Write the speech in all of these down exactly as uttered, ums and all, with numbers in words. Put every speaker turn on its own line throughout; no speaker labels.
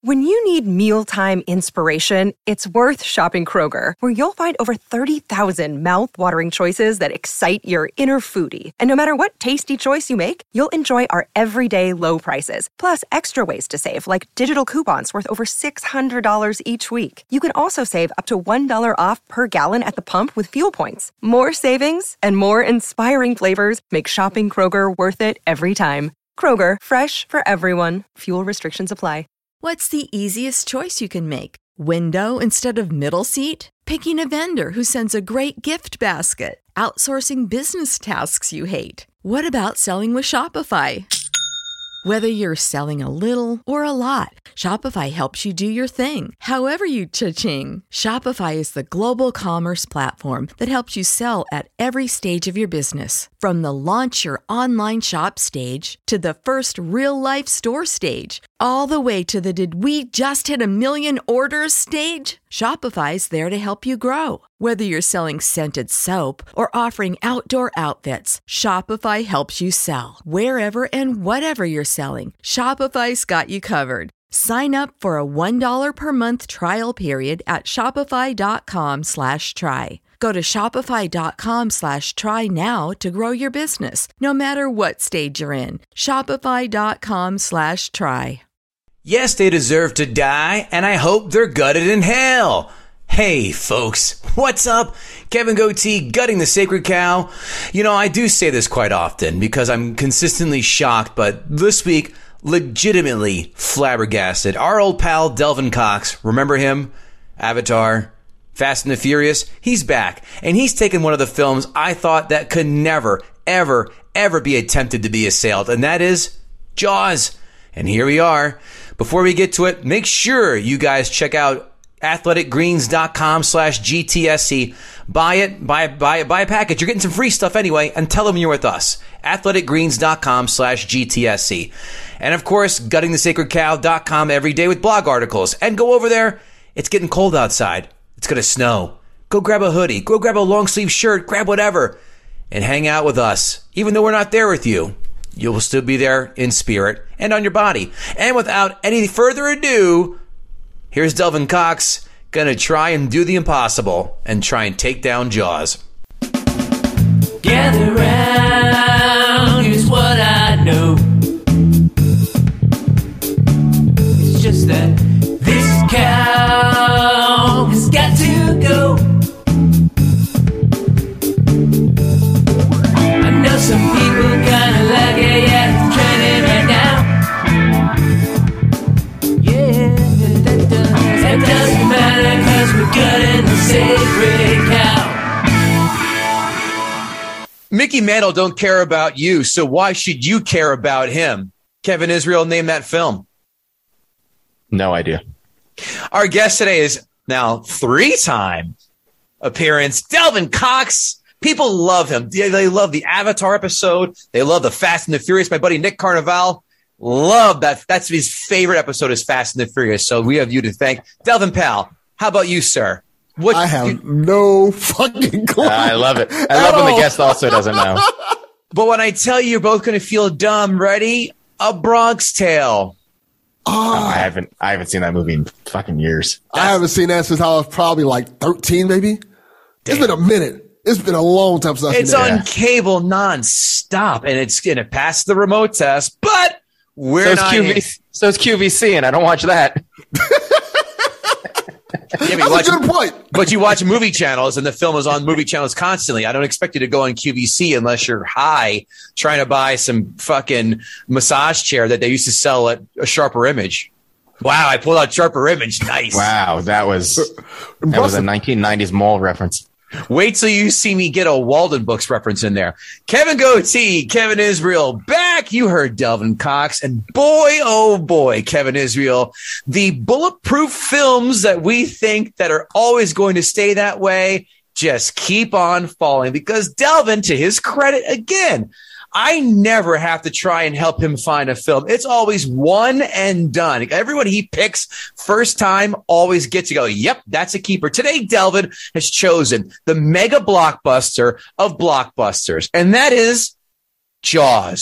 When you need mealtime inspiration, it's worth shopping Kroger, where you'll find over thirty thousand mouth-watering choices that excite your inner foodie. And no matter what tasty choice you make, you'll enjoy our everyday low prices, plus extra ways to save, like digital coupons worth over six hundred dollars each week. You can also save up to one dollar off per gallon at the pump with fuel points. More savings and more inspiring flavors make shopping Kroger worth it every time. Kroger, fresh for everyone. Fuel restrictions apply.
What's the easiest choice you can make? Window instead of middle seat? Picking a vendor who sends a great gift basket? Outsourcing business tasks you hate? What about selling with Shopify? Whether you're selling a little or a lot, Shopify helps you do your thing, however you cha-ching. Shopify is the global commerce platform that helps you sell at every stage of your business. From the launch your online shop stage to the first real-life store stage, all the way to the did we just hit a million orders stage. Shopify's there to help you grow. Whether you're selling scented soap or offering outdoor outfits, Shopify helps you sell. Wherever and whatever you're selling, Shopify's got you covered. Sign up for a one dollar per month trial period at shopify.com slash try. Go to shopify.com slash try now to grow your business, no matter what stage you're in. Shopify.com slash try.
Yes, they deserve to die, and I hope they're gutted in hell. Hey, folks, what's up? Kevin Goatee, gutting the sacred cow. You know, I do say this quite often because I'm consistently shocked, but this week, legitimately flabbergasted. Our old pal, Delvin Cox, remember him? Avatar, Fast and the Furious? He's back, and he's taken one of the films I thought that could never, ever, ever be attempted to be assailed, and that is Jaws. And here we are. Before we get to it, make sure you guys check out athleticgreens.com slash GTSC. Buy it, buy, buy, buy a package. You're getting some free stuff anyway, and tell them you're with us. athleticgreens.com slash GTSC. And of course, gutting the sacred cow dot com every day with blog articles. And go over there. It's getting cold outside. It's going to snow. Go grab a hoodie. Go grab a long sleeve shirt. Grab whatever. And hang out with us. Even though we're not there with you, you will still be there in spirit and on your body. And without any further ado, here's Delvin Cox gonna try and do the impossible and try and take down Jaws.
Gather round, here's what I know. It's just that this cow has got to go. I know some people kinda like it, yeah, it's trending right now. Yeah, that does. That doesn't matter, cause we're gutting the sacred cow.
Mickey Mantle don't care about you, so why should you care about him? Kevin Israel, name that film.
No idea.
Our guest today is now three-time appearance, Delvin Cox. People love him. They love the Avatar episode. They love the Fast and the Furious. My buddy Nick Carnival, love that. That's his favorite episode is Fast and the Furious. So we have you to thank. Delvin Pal, how about you, sir? What
I have
you,
no fucking clue.
Uh, I love it. I love when the guest also doesn't know.
But when I tell you, you're both going to feel dumb. Ready? A Bronx Tale.
Oh,
No, I haven't. I haven't seen that movie in fucking years.
I haven't seen that since I was probably like thirteen, maybe.
Damn.
It's been a minute. It's been a long time since I've
It's
seen
on
that.
cable nonstop, and it's going to pass the remote test. But we're
So it's,
not.
Q V, so it's Q V C, and I don't watch that.
Yeah, but, you
That's
watch,
a good point.
but you watch movie channels, and the film is on movie channels constantly. I don't expect you to go on Q V C unless you're high trying to buy some fucking massage chair that they used to sell at a Sharper Image. Wow, I pulled out Sharper Image. Nice.
Wow, that was that was a nineteen nineties mall reference.
Wait till you see me get a Walden Books reference in there. Kevin Goatee, Kevin Israel, back. You heard Delvin Cox, and boy, oh boy, Kevin Israel, the bulletproof films that we think that are always going to stay that way just keep on falling because Delvin, to his credit, again, I never have to try and help him find a film. It's always one and done. Everyone he picks first time always gets to go, yep, that's a keeper. Today, Delvin has chosen the mega blockbuster of blockbusters, and that is Jaws.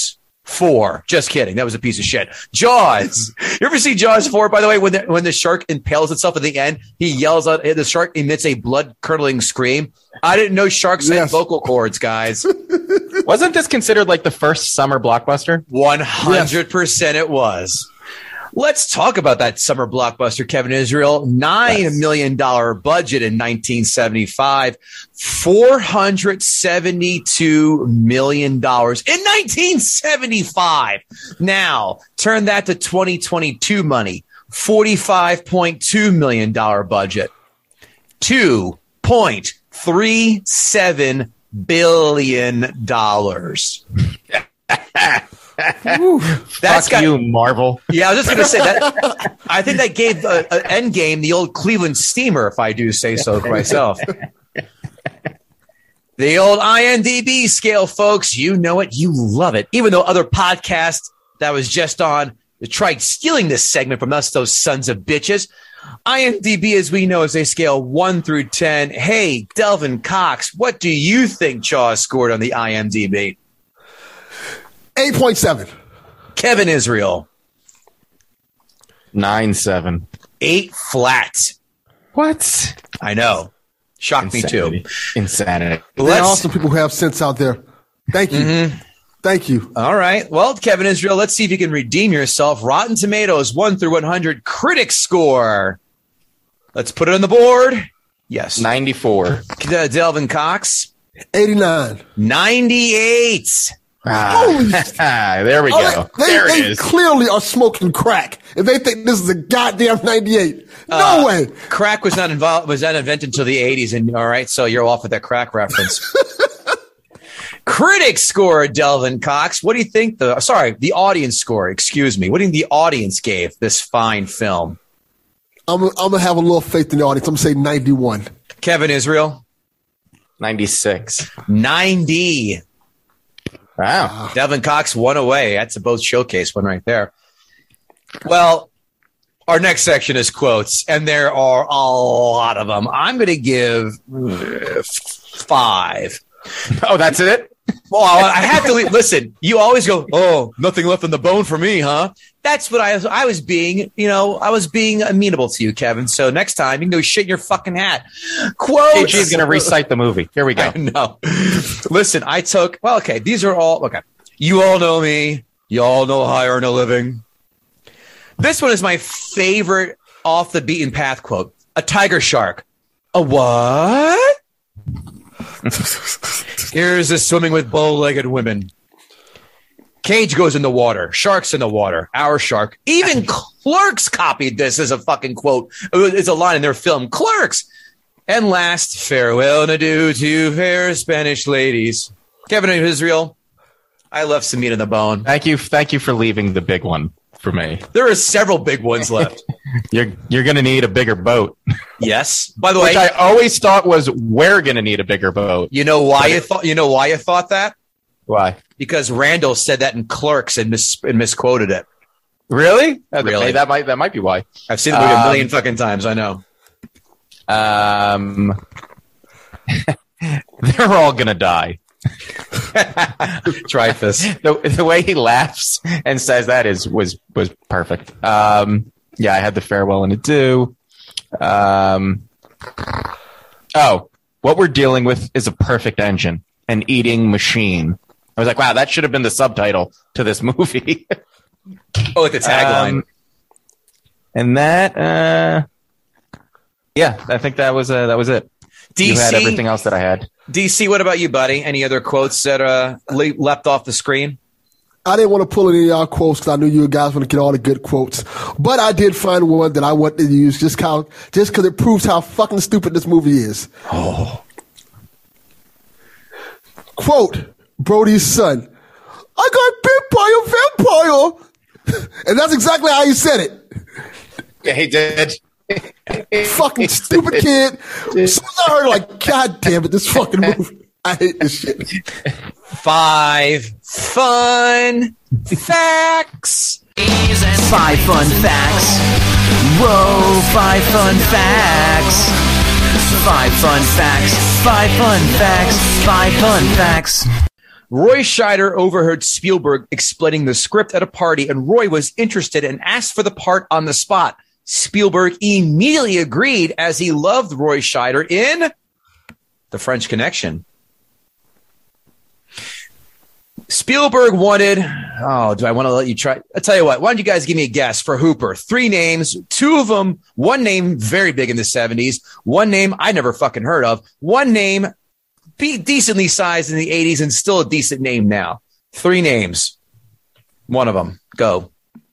four. Just kidding. That was a piece of shit. Jaws. You ever see Jaws four, by the way, when the, when the shark impales itself at the end, he yells out, the shark emits a blood-curdling scream. I didn't know sharks yes. had vocal cords, guys.
Wasn't this considered like the first summer blockbuster?
one hundred percent yes. it was. Let's talk about that summer blockbuster, Kevin Israel. nine yes. million dollars budget in nineteen seventy-five, four hundred seventy-two million dollars in nineteen seventy-five. Now, turn that to twenty twenty-two money, forty-five point two million dollars budget, two point three seven billion dollars.
Ooh, that's got you, Marvel.
Yeah, I was just going to say that. I think that gave uh, uh, Endgame the old Cleveland Steamer, if I do say so myself. The old I M D B scale, folks. You know it. You love it. Even though other podcasts that was just on tried stealing this segment from us, those sons of bitches. I M D B, as we know, is a scale one through ten. Hey, Delvin Cox, what do you think Jaws scored on the I M D B?
eight point seven.
Kevin Israel.
nine seven.
Eight flat.
What?
I know. Shocked
Insanity.
me too.
Insanity.
There are some people who have sense out there. Thank you. Mm-hmm. Thank you.
All right. Well, Kevin Israel, let's see if you can redeem yourself. Rotten Tomatoes, one through one hundred. Critic score. Let's put it on the board. Yes.
ninety-four.
Uh, Delvin Cox.
eighty-nine.
ninety-eight.
Ah, there we go.
Oh, they
there
they,
it
they
is.
clearly are smoking crack if they think this is a goddamn ninety-eight. No
uh,
way.
Crack was not involved. Was not invented until the eighties. And all right, so you're off with that crack reference. Critic score, Delvin Cox. What do you think? The sorry, the audience score. Excuse me. What do you think the audience gave this fine film?
I'm I'm gonna have a little faith in the audience. I'm gonna say ninety-one.
Kevin Israel.
ninety-six.
ninety.
Wow.
Delvin Cox, one away. That's a both showcase one right there. Well, our next section is quotes, and there are a lot of them. I'm going to give uh, five.
Oh, that's it?
Well, I have to listen. You always go, "Oh, nothing left on the bone for me, huh?" That's what I was. I was being, you know, I was being amenable to you, Kevin. So next time you can go shit in your fucking hat. Quotes.
K G's going to recite the movie. Here we go.
No, listen. I took. Well, okay. These are all okay. You all know me. You all know how I earn a living. This one is my favorite off the beaten path quote. A tiger shark. A what? Here's a swimming with bow-legged women. Cage goes in the water. Sharks in the water. Our shark. Even Clerks copied this as a fucking quote. It's a line in their film. Clerks. And last, farewell and adieu to fair Spanish ladies. Kevin and Israel, I left some meat on the bone.
Thank you. Thank you for leaving the big one for me.
There are several big ones left.
You're you're going to need a bigger boat.
Yes. By the way,
which I always thought was we're going to need a bigger boat.
You know why you thought? You know why you thought that?
Why?
Because Randall said that in Clerks and, mis- and misquoted it.
Really?
Really?
Okay, that might that might be why.
I've seen the movie um, a million fucking times. I know.
Um, they're all gonna die.
Dreyfus.
The, the way he laughs and says that is was was perfect. Um, yeah, I had the farewell and adieu. Um, oh, what we're dealing with is a perfect engine, an eating machine. I was like, wow, that should have been the subtitle to this movie.
Oh, like the tagline. Um,
and that, uh, yeah, I think that was uh, that was it.
D C,
you had everything else that I had.
D C, what about you, buddy? Any other quotes that uh, le- leapt off the screen?
I didn't want to pull any of y'all quotes because I knew you guys want to get all the good quotes. But I did find one that I wanted to use just because just because it proves how fucking stupid this movie is.
Oh.
Quote, Brody's son, I got bit by a vampire. And that's exactly how he said it.
Yeah, he did.
Fucking stupid kid. As soon as I heard it, like, God damn it, this fucking movie. I hate this shit.
Five fun facts.
Five fun facts. Whoa, five fun facts. Five fun facts. Five fun facts. Five fun facts.
Roy Scheider overheard Spielberg explaining the script at a party, and Roy was interested and asked for the part on the spot. Spielberg immediately agreed, as he loved Roy Scheider in The French Connection. Spielberg wanted, oh, do I want to let you try? I'll tell you what, why don't you guys give me a guess for Hooper? Three names, two of them, one name very big in the seventies, one name I never fucking heard of, one name be decently sized in the eighties and still a decent name now. Three names. One of them. Go.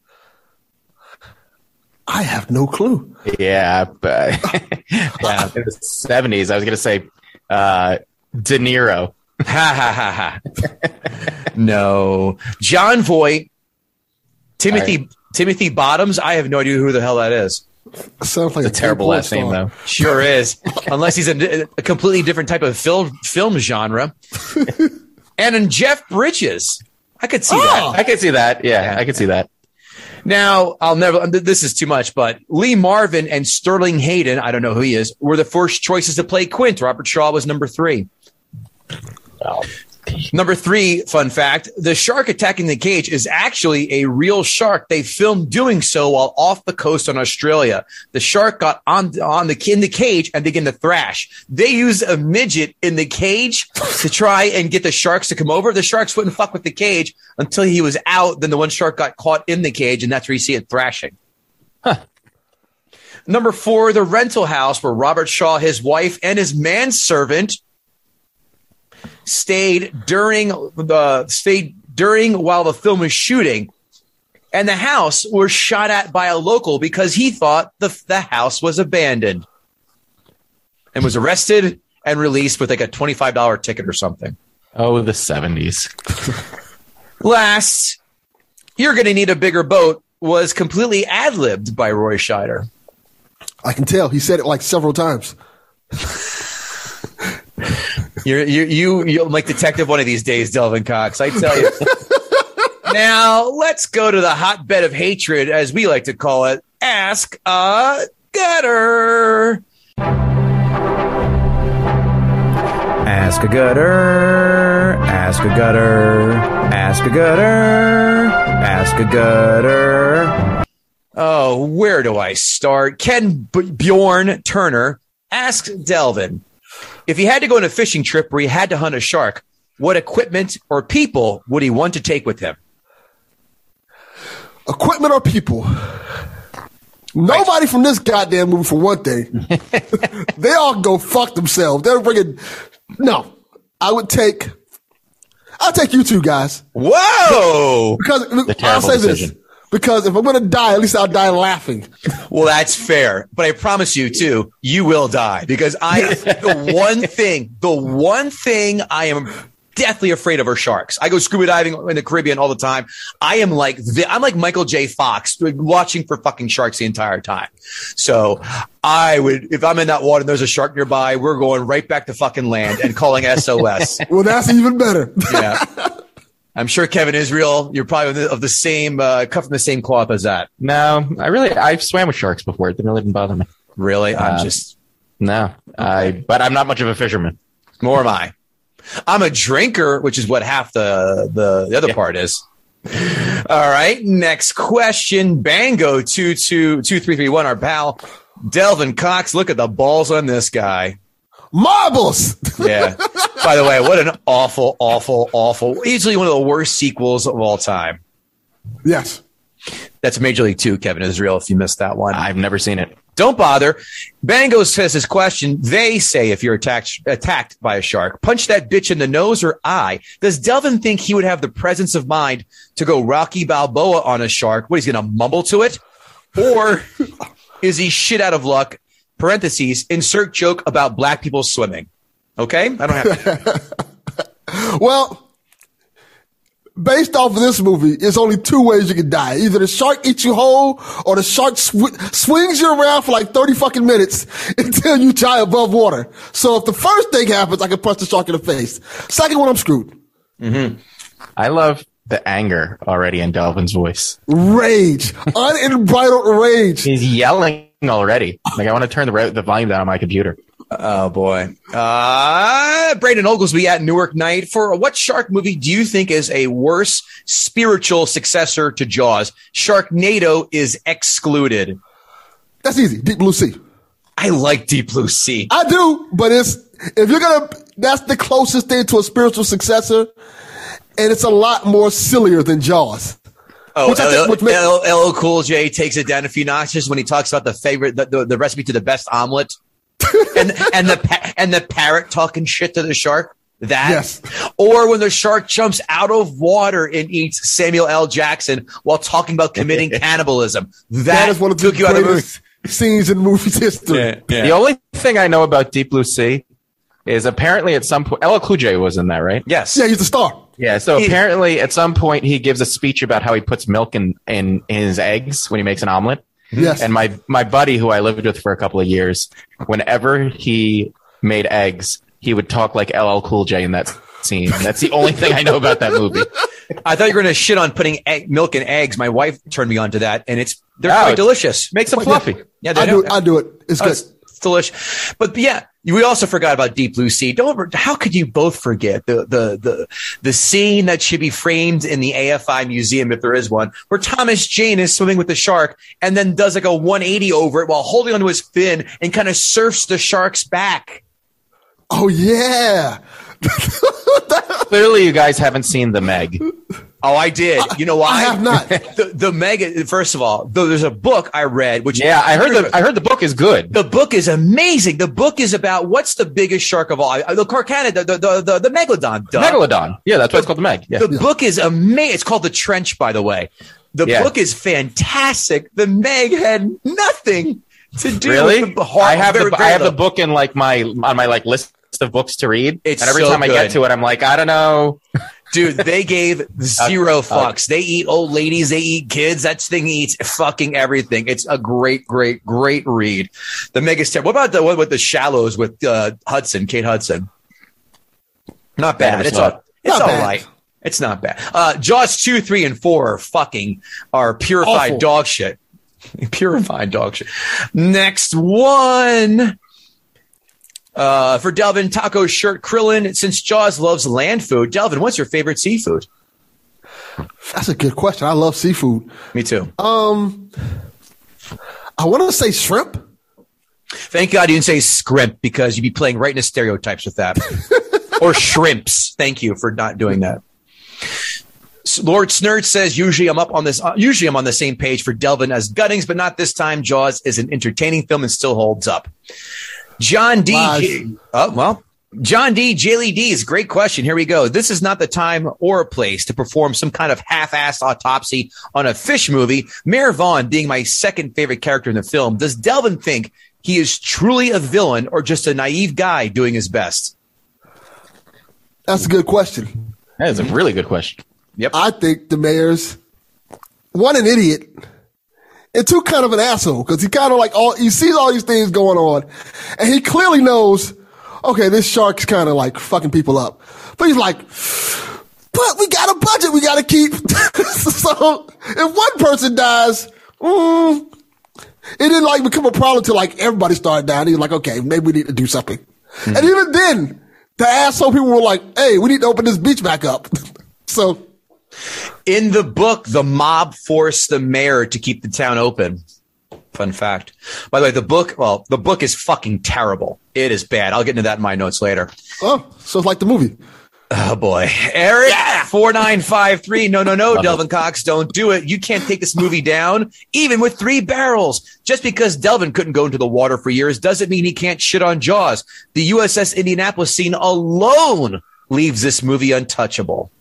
I have no clue.
Yeah, but yeah, in the seventies, I was going to say uh, De Niro.
Ha ha ha ha. No. John Voight, Timothy
right.
Timothy Bottoms. I have no idea who the hell that is.
Sounds like
It's a terrible last name, though.
Sure is. Unless he's a, a completely different type of film film genre. And in Jeff Bridges. I could see
Oh!
that.
I could see that. Yeah, I could see that.
Now, I'll never, this is too much, but Lee Marvin and Sterling Hayden, I don't know who he is, were the first choices to play Quint. Robert Shaw was number three.
Oh.
Number three, fun fact, the shark attacking the cage is actually a real shark. They filmed doing so while off the coast on Australia. The shark got on, on the, in the cage and began to thrash. They used a midget in the cage to try and get the sharks to come over. The sharks wouldn't fuck with the cage until he was out. Then the one shark got caught in the cage, and that's where you see it thrashing.
Huh.
Number four, the rental house where Robert Shaw, his wife, and his manservant stayed during the stayed during while the film was shooting, and the house was shot at by a local because he thought the the house was abandoned, and was arrested and released with like a twenty-five dollars ticket or something.
Oh, the seventies.
Last, You're Gonna Need a Bigger Boat was completely ad-libbed by Roy Scheider.
I can tell. He said it like several times.
You're, you you you'll make detective one of these days, Delvin Cox. I tell you. Now let's go to the hotbed of hatred, as we like to call it. Ask a Gutter. Ask a Gutter. Ask a Gutter. Ask a Gutter. Ask a Gutter. Oh, where do I start? Ken B- Bjorn Turner asks Delvin, if he had to go on a fishing trip where he had to hunt a shark, what equipment or people would he want to take with him?
Equipment or people? Nobody from this goddamn movie, for one thing. They all go fuck themselves. They're bringing. No, I would take. I'll take you two guys.
Whoa!
Because
The
I'll
terrible
say
decision.
this. Because if I'm going to die, at least I'll die laughing.
Well, that's fair. But I promise you, too, you will die. Because I, the one thing, the one thing I am deathly afraid of are sharks. I go scuba diving in the Caribbean all the time. I am like, the, I'm like Michael J. Fox, watching for fucking sharks the entire time. So I would, if I'm in that water and there's a shark nearby, we're going right back to fucking land and calling S O S.
Well, that's even better.
Yeah. I'm sure Kevin Israel, you're probably of the, of the same, uh, cut from the same cloth as that.
No, I really, I've swam with sharks before. It didn't really didn't bother me.
Really? I'm
Uh,
just,
No, I, but I'm not much of a fisherman.
more am I. I'm a drinker, which is what half the, the, the other
Yeah.
part is. All right. Next question. Bango two two two three three one, our pal. Delvin Cox, look at the balls on this guy.
Marbles.
Yeah. By the way, what an awful, awful, awful, easily one of the worst sequels of all time.
Yes.
That's Major League Two, Kevin Israel, if you missed that one.
I've never seen it.
Don't bother. Bango says his question. They say if you're attacked attacked by a shark, punch that bitch in the nose or eye. Does Delvin think he would have the presence of mind to go Rocky Balboa on a shark? What, he's going to mumble to it? Or is he shit out of luck? Parentheses, insert joke about black people swimming. Okay? I don't have to.
Well, based off of this movie, it's only two ways you can die. Either the shark eats you whole or the shark sw- swings you around for like thirty fucking minutes until you die above water. So if the first thing happens, I can punch the shark in the face. Second one, I'm screwed.
Mm-hmm.
I love the anger already in Delvin's voice.
Rage. Unbridled rage.
He's yelling already. Like, I want to turn the, the volume down on my computer.
Oh boy. Uh, Brandon Oglesby at Newark Night. For what shark movie do you think is a worse spiritual successor to Jaws? Sharknado is excluded.
That's easy. Deep Blue Sea.
I like Deep Blue Sea.
I do, but it's if you're gonna, that's the closest thing to a spiritual successor, and it's a lot more sillier than Jaws.
Oh,
Which I think- which makes-
L L Cool J takes it down a few notches when he talks about the favorite, the, the, the recipe to the best omelet, and and the pa- and the parrot talking shit to the shark. That,
Yes.
Or when the shark jumps out of water and eats Samuel L. Jackson while talking about committing cannibalism. That,
that is one of the
took you out of the movie.
greatest scenes in movie history.
Yeah, yeah.
The only thing I know about Deep Blue Sea is apparently at some point, L L Cool J was in that, right?
Yes.
Yeah, he's the star.
Yeah. So
He-
apparently at some point he gives a speech about how he puts milk in, in, in his eggs when he makes an omelet.
Yes.
And my, my buddy who I lived with for a couple of years, whenever he made eggs, he would talk like L L Cool J in that scene. That's the only thing I know about that movie.
I thought you were going to shit on putting egg, milk in eggs. My wife turned me on to that, and it's they're
Oh,
quite
it's-
delicious.
Makes them fluffy.
Yeah,
I
they
do. I do it. It's
Oh,
good.
it's, it's delicious. But yeah, we also forgot about Deep Blue Sea. Don't. How could you both forget the the the the scene that should be framed in the A F I museum if there is one, where Thomas Jane is swimming with the shark and then does like a one eighty over it while holding onto his fin and kind of surfs the shark's back.
Oh yeah.
Clearly you guys haven't seen The Meg.
Oh, I did. You know why?
I have not.
The, the mega. First of all, though, there's a book I read, which
Yeah, I heard the I heard the book is good.
The book is amazing. The book is about what's the biggest shark of all? Uh, The Carcana, the the the, the, the megalodon. Duh.
Megalodon. Yeah, that's why it's called The Meg. Yeah.
The book is amazing. It's called The Trench, by the way. The
Yeah.
book is fantastic. The Meg had nothing to do
Really?
with the heart.
I have
very,
the
very
I have the
little.
book in like my on my like list of books to read.
It's
and every
so
time I get
good.
to it, I'm like, I don't know.
Dude, they gave zero fucks. They eat old ladies. They eat kids. That thing eats fucking everything. It's a great, great, great read. The Meg is terrible. What about the one with the Shallows with uh, Hudson, Kate Hudson? Not bad.
Never
It's
saw
all,
it.
it's
Not
all
bad.
right. It's not bad. Uh, Jaws two, three, and four are fucking are purified
Awful.
dog shit. Purified dog shit. Next one. Uh, for Delvin, taco shirt Krillin. Since Jaws loves land food, Delvin, what's your favorite seafood?
That's a good question. I love seafood.
Me too.
Um, I want to say shrimp.
Thank God you didn't say scrimp because you'd be playing right into stereotypes with that. Or shrimps. Thank you for not doing that. S- Lord Snurd says usually I'm up on this. Uh, usually I'm on the same page for Delvin as Guttings, but not this time. Jaws is an entertaining film and still holds up. John D.
Lies.
Oh well. John D. Jaylee D's great question. Here we go. This is not the time or place to perform some kind of half-assed autopsy on a fish movie. Mayor Vaughn being my second favorite character in the film. Does Delvin think he is truly a villain or just a naive guy doing his best?
That's a good question.
That is a really good question.
Yep.
I think the mayor's one, an idiot, and two, kind of an asshole because he kind of like all he sees all these things going on, and he clearly knows, okay, this shark's kind of like fucking people up, but he's like, but we got a budget we got to keep. So if one person dies, mm, it didn't like become a problem until like everybody started dying. He was like, okay, maybe we need to do something, and even then, the asshole people were like, hey, we need to open this beach back up. So.
In the book, the mob forced the mayor to keep the town open. Fun fact. By the way, the book, well, the book is fucking terrible. It is bad. I'll get into that in my notes later.
Oh, so it's like the movie.
Oh, boy. Eric, four nine five three. No, no, no, Delvin Cox, don't do it. You can't take this movie down, even with three barrels. Just because Delvin couldn't go into the water for years doesn't mean he can't shit on Jaws. The U S S Indianapolis scene alone leaves this movie untouchable.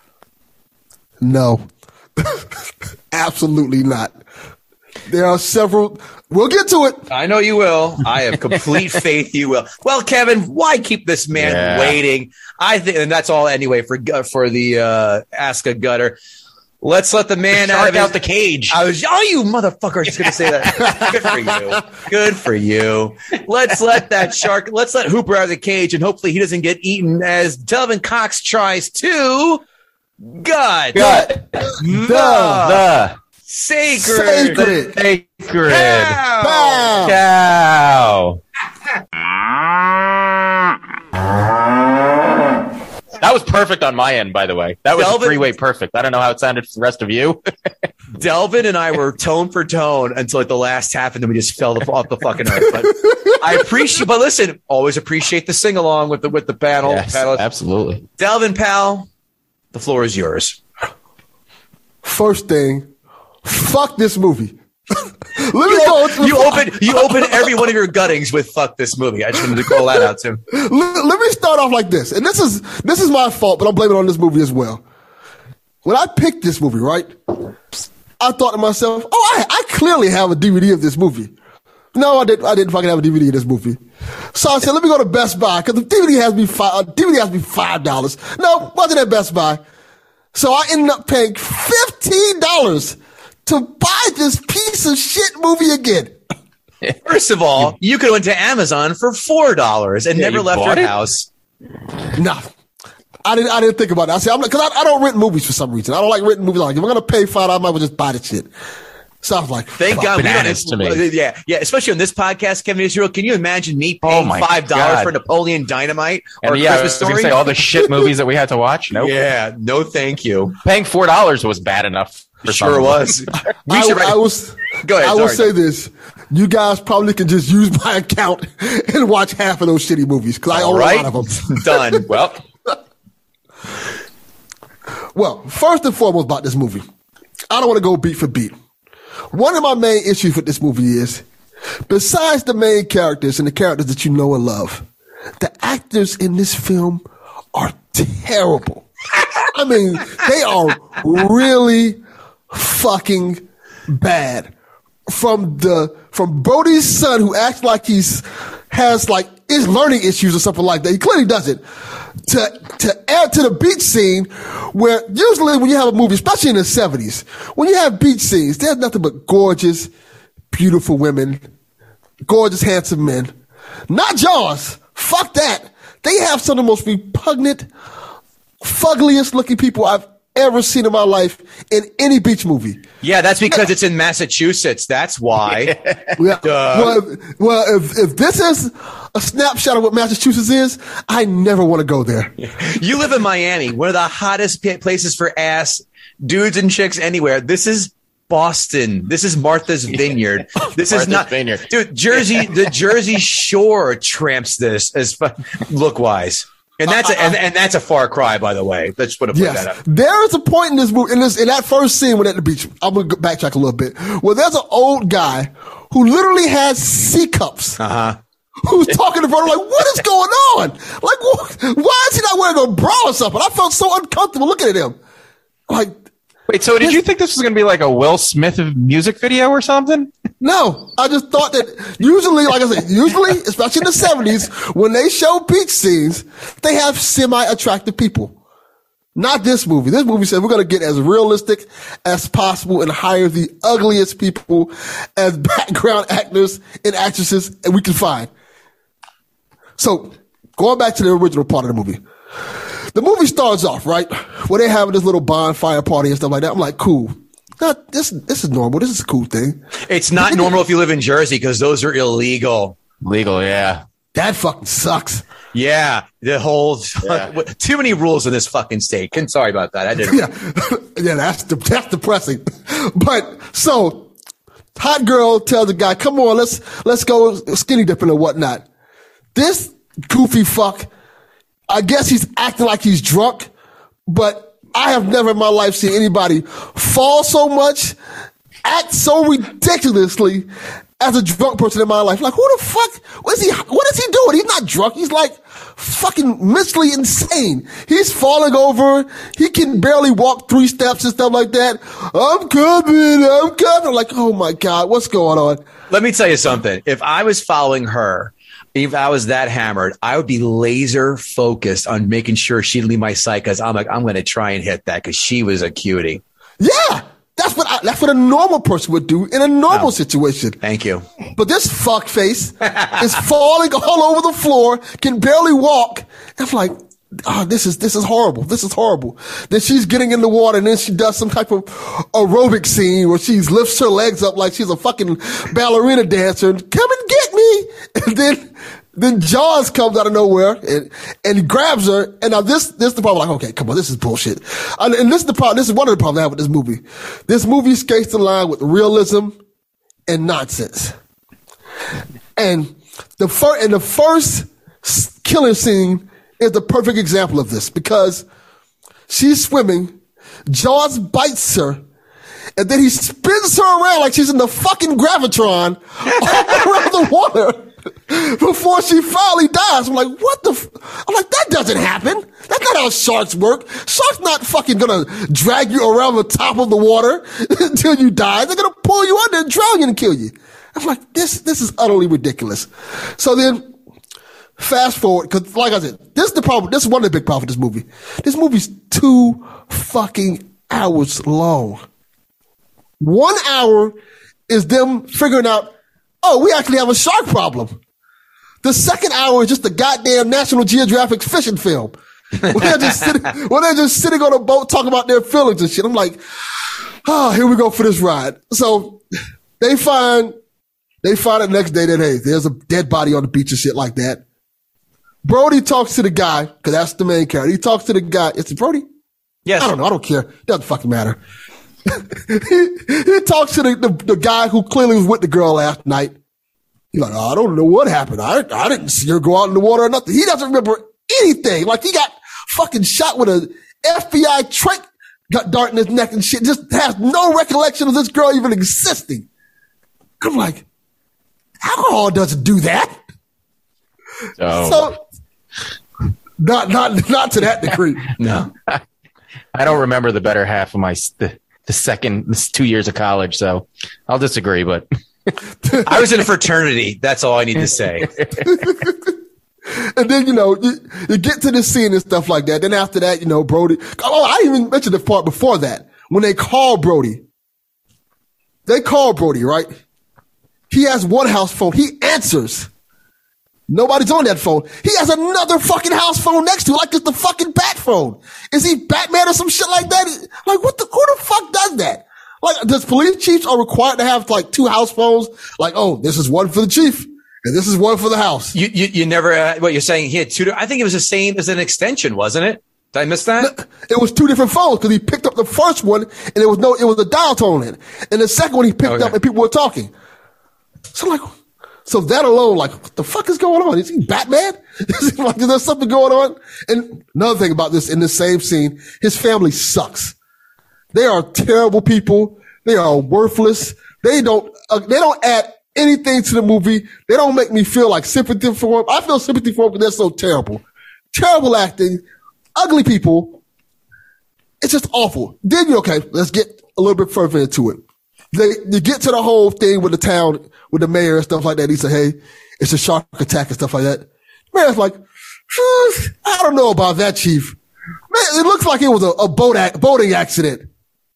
No, absolutely not. There are several. We'll get to it.
I know you will. I have complete faith you will. Well, Kevin, why keep this man
Yeah.
waiting? I think, and that's all anyway for for the uh, Ask a Gutter. Let's let the man out
Shark
of his,
out the cage.
I was, oh, you motherfucker! I was just gonna say that. Good for you. Good for you. Let's let that shark. Let's let Hooper out of the cage, and hopefully he doesn't get eaten as Delvin Cox tries to gut
Gut.
the,
The
sacred,
Sacred.
sacred
cow.
Bow.
cow. perfect on my end, by the way. That was
Delvin,
a three-way perfect. I don't know how it sounded for the rest of you.
Delvin and I were tone for tone until like the last half, and then we just fell the, off the fucking earth. But I appreciate, but listen, always appreciate the sing along with the with the panel.
Yes,
panelists.
absolutely.
Delvin, pal, the floor is yours.
First thing, fuck this movie. Let me
You,
go.
op- you open you open every one of your guttings with "fuck this movie." I just wanted to call that out, Tim.
Let, let me start off like this, and this is this is my fault, but I'm blaming it on this movie as well. When I picked this movie, right, I thought to myself, "Oh, I, I clearly have a D V D of this movie." No, I didn't. I didn't fucking have a D V D of this movie. So I said, "Let me go to Best Buy because the D V D has to be five. Uh, D V D has to be five dollars." No, wasn't at Best Buy. So I ended up paying fifteen dollars to buy this piece of shit movie again.
First of all, you could have went to Amazon for four dollars and
Yeah,
never
you
left
bought
your
it?
house.
Nah, I didn't. I didn't think about it. I said, I'm because I, I don't rent movies for some reason. I don't like renting movies. Like if I'm gonna pay five, I might as well just buy the shit. So I was like,
Thank
fuck.
God we don't
bananas to me.
Yeah, yeah. Especially on this podcast, Kevin Israel. Can you imagine me
Oh
paying
my
five dollars
God.
for Napoleon Dynamite or
And yeah, I
Christmas
was going
Story?
to say all the shit movies that we had to watch. Nope.
Yeah, no, thank you.
Paying four dollars was bad enough. For
Sure
some.
was. We
I,
should write-
I was.
Go ahead,
I will
sorry.
say this: you guys probably can just use my account and watch half of those shitty movies because I
All
own
right,
a lot of them.
done.
Well,
Well, first and foremost about this movie, I don't want to go beat for beat. One of my main issues with this movie is, besides the main characters and the characters that you know and love, the actors in this film are terrible. I mean, they are really fucking bad. From the from Brody's son, who acts like he's has like is learning issues or something like that. He clearly doesn't. To to add to the beach scene, where usually when you have a movie, especially in the seventies, when you have beach scenes, there's nothing but gorgeous, beautiful women, gorgeous, handsome men. Not Jaws. Fuck that. They have some of the most repugnant, fugliest looking people I've ever seen in my life in any beach movie.
Yeah, that's because it's in Massachusetts. That's why.
Yeah. Well, if, well, if, if this is a snapshot of what Massachusetts is, I never want to go there.
You live in Miami, one of the hottest pa- places for ass, dudes and chicks anywhere. This is Boston. This is Martha's Vineyard. This is
Martha's
not,
Vineyard.
dude. Jersey, the Jersey Shore tramps this as fu- look wise, and that's a, and, and that's a far cry, by the way. Let's put, put that
Yes,
up.
there is a point in this movie, in this, in that first scene when at the beach. I'm gonna go backtrack a little bit. Where there's an old guy who literally has C cups.
Uh huh.
Who's talking to Vernon like, what is going on? Like, wh- why is he not wearing a bra or something? I felt so uncomfortable looking at him. Like,
wait, so did you think this was going to be like a Will Smith music video or something?
no, I just thought that usually, like I said, usually, especially in the seventies, when they show beach scenes, they have semi-attractive people. Not this movie. This movie said we're going to get as realistic as possible and hire the ugliest people as background actors and actresses and we can find. So, going back to the original part of the movie. The movie starts off, right, where they having this little bonfire party and stuff like that. I'm like, cool. Not, this, this is normal. This is a cool thing.
It's not normal if you live in Jersey because those are illegal.
Legal, yeah.
That fucking sucks.
Yeah, the whole
Yeah.
too many rules in this fucking state. Can sorry about that. I didn't.
Yeah, yeah, that's de- that's depressing. But so, hot girl tells the guy, "Come on, let's let's go skinny dipping or whatnot." This goofy fuck, I guess he's acting like he's drunk, but I have never in my life seen anybody fall so much, act so ridiculously as a drunk person in my life. Like, who the fuck? What is he? What is he doing? He's not drunk. He's like fucking mentally insane. He's falling over. He can barely walk three steps and stuff like that. I'm coming. I'm coming. Like, oh my God, what's going on?
Let me tell you something. If I was following her, if I was that hammered, I would be laser focused on making sure she'd leave my sight because I'm like, I'm going to try and hit that because she was a cutie.
Yeah, that's what I, that's what a normal person would do in a normal
Oh.
situation.
Thank you.
But this fuck face is falling all over the floor, can barely walk. I'm like, oh, this is this is horrible. This is horrible. Then she's getting in the water, and then she does some type of aerobic scene where she lifts her legs up like she's a fucking ballerina dancer. And, come and get me. And then then Jaws comes out of nowhere and, and he grabs her. And now this, this is the problem. Like, okay, come on, this is bullshit. And, and this is the problem. This is one of the problems I have with this movie. This movie skates the line with realism and nonsense. And the first, and the first killing scene is the perfect example of this because she's swimming, Jaws bites her, and then he spins her around like she's in the fucking gravitron around the water before she finally dies. I'm like, what the? F-? I'm like, that doesn't happen. That's not how sharks work. Sharks not fucking gonna drag you around the top of the water until you die. They're gonna pull you under and drown you and kill you. I'm like, this, this is utterly ridiculous. So then, fast forward, because like I said, this is the problem. This is one of the big problems with this movie. This movie's two fucking hours long. One hour is them figuring out, oh, we actually have a shark problem. The second hour is just the goddamn National Geographic fishing film. When they're just sitting, when they're just sitting on a boat talking about their feelings and shit. I'm like, oh, here we go for this ride. So they find, they find the next day that, hey, there's a dead body on the beach and shit like that. Brody talks to the guy, because that's the main character. He talks to the guy. It's Brody?
Yes.
I don't know. I don't care. Doesn't fucking matter. he, he talks to the, the, the guy who clearly was with the girl last night. He's like, oh, I don't know what happened. I, I didn't see her go out in the water or nothing. He doesn't remember anything. Like, he got fucking shot with an F B I trank dart in his neck and shit. Just has no recollection of this girl even existing. I'm like, alcohol doesn't do that.
Oh.
So, not, not, not to that degree.
No.
I don't remember the better half of my, the, the second, this two years of college, so I'll disagree, but.
I was in a fraternity. That's all I need to say.
And then, you know, you, you get to the scene and stuff like that. Then after that, you know, Brody. Oh, I didn't even mention the part before that. When they call Brody, they call Brody, right? He has one house phone. He answers. Nobody's on that phone. He has another fucking house phone next to it, like it's the fucking bat phone. Is he Batman or some shit like that? Like, what the, who the fuck does that? Like, does police chiefs are required to have like two house phones? Like, oh, this is one for the chief and this is one for the house.
You, you, you never, uh, what you're saying, he had two, I think it was the same as an extension, wasn't it? Did I miss that?
It was two different phones because he picked up the first one and it was no, it was a dial tone in it. And the second one he picked
Okay.
up and people were talking. So like, so that alone, like, what the fuck is going on? Is he Batman? Is, like, is there something going on? And another thing about this, in the same scene, his family sucks. They are terrible people. They are worthless. They don't, uh, they don't add anything to the movie. They don't make me feel like sympathy for them. I feel sympathy for them because they're so terrible. Terrible acting, ugly people. It's just awful. Then you, okay, let's get a little bit further into it. They, you get to the whole thing with the town, with the mayor and stuff like that. He said, hey, it's a shark attack and stuff like that. Mayor's like, hmm, I don't know about that, chief. Man, it looks like it was a, a boat ac- boating accident.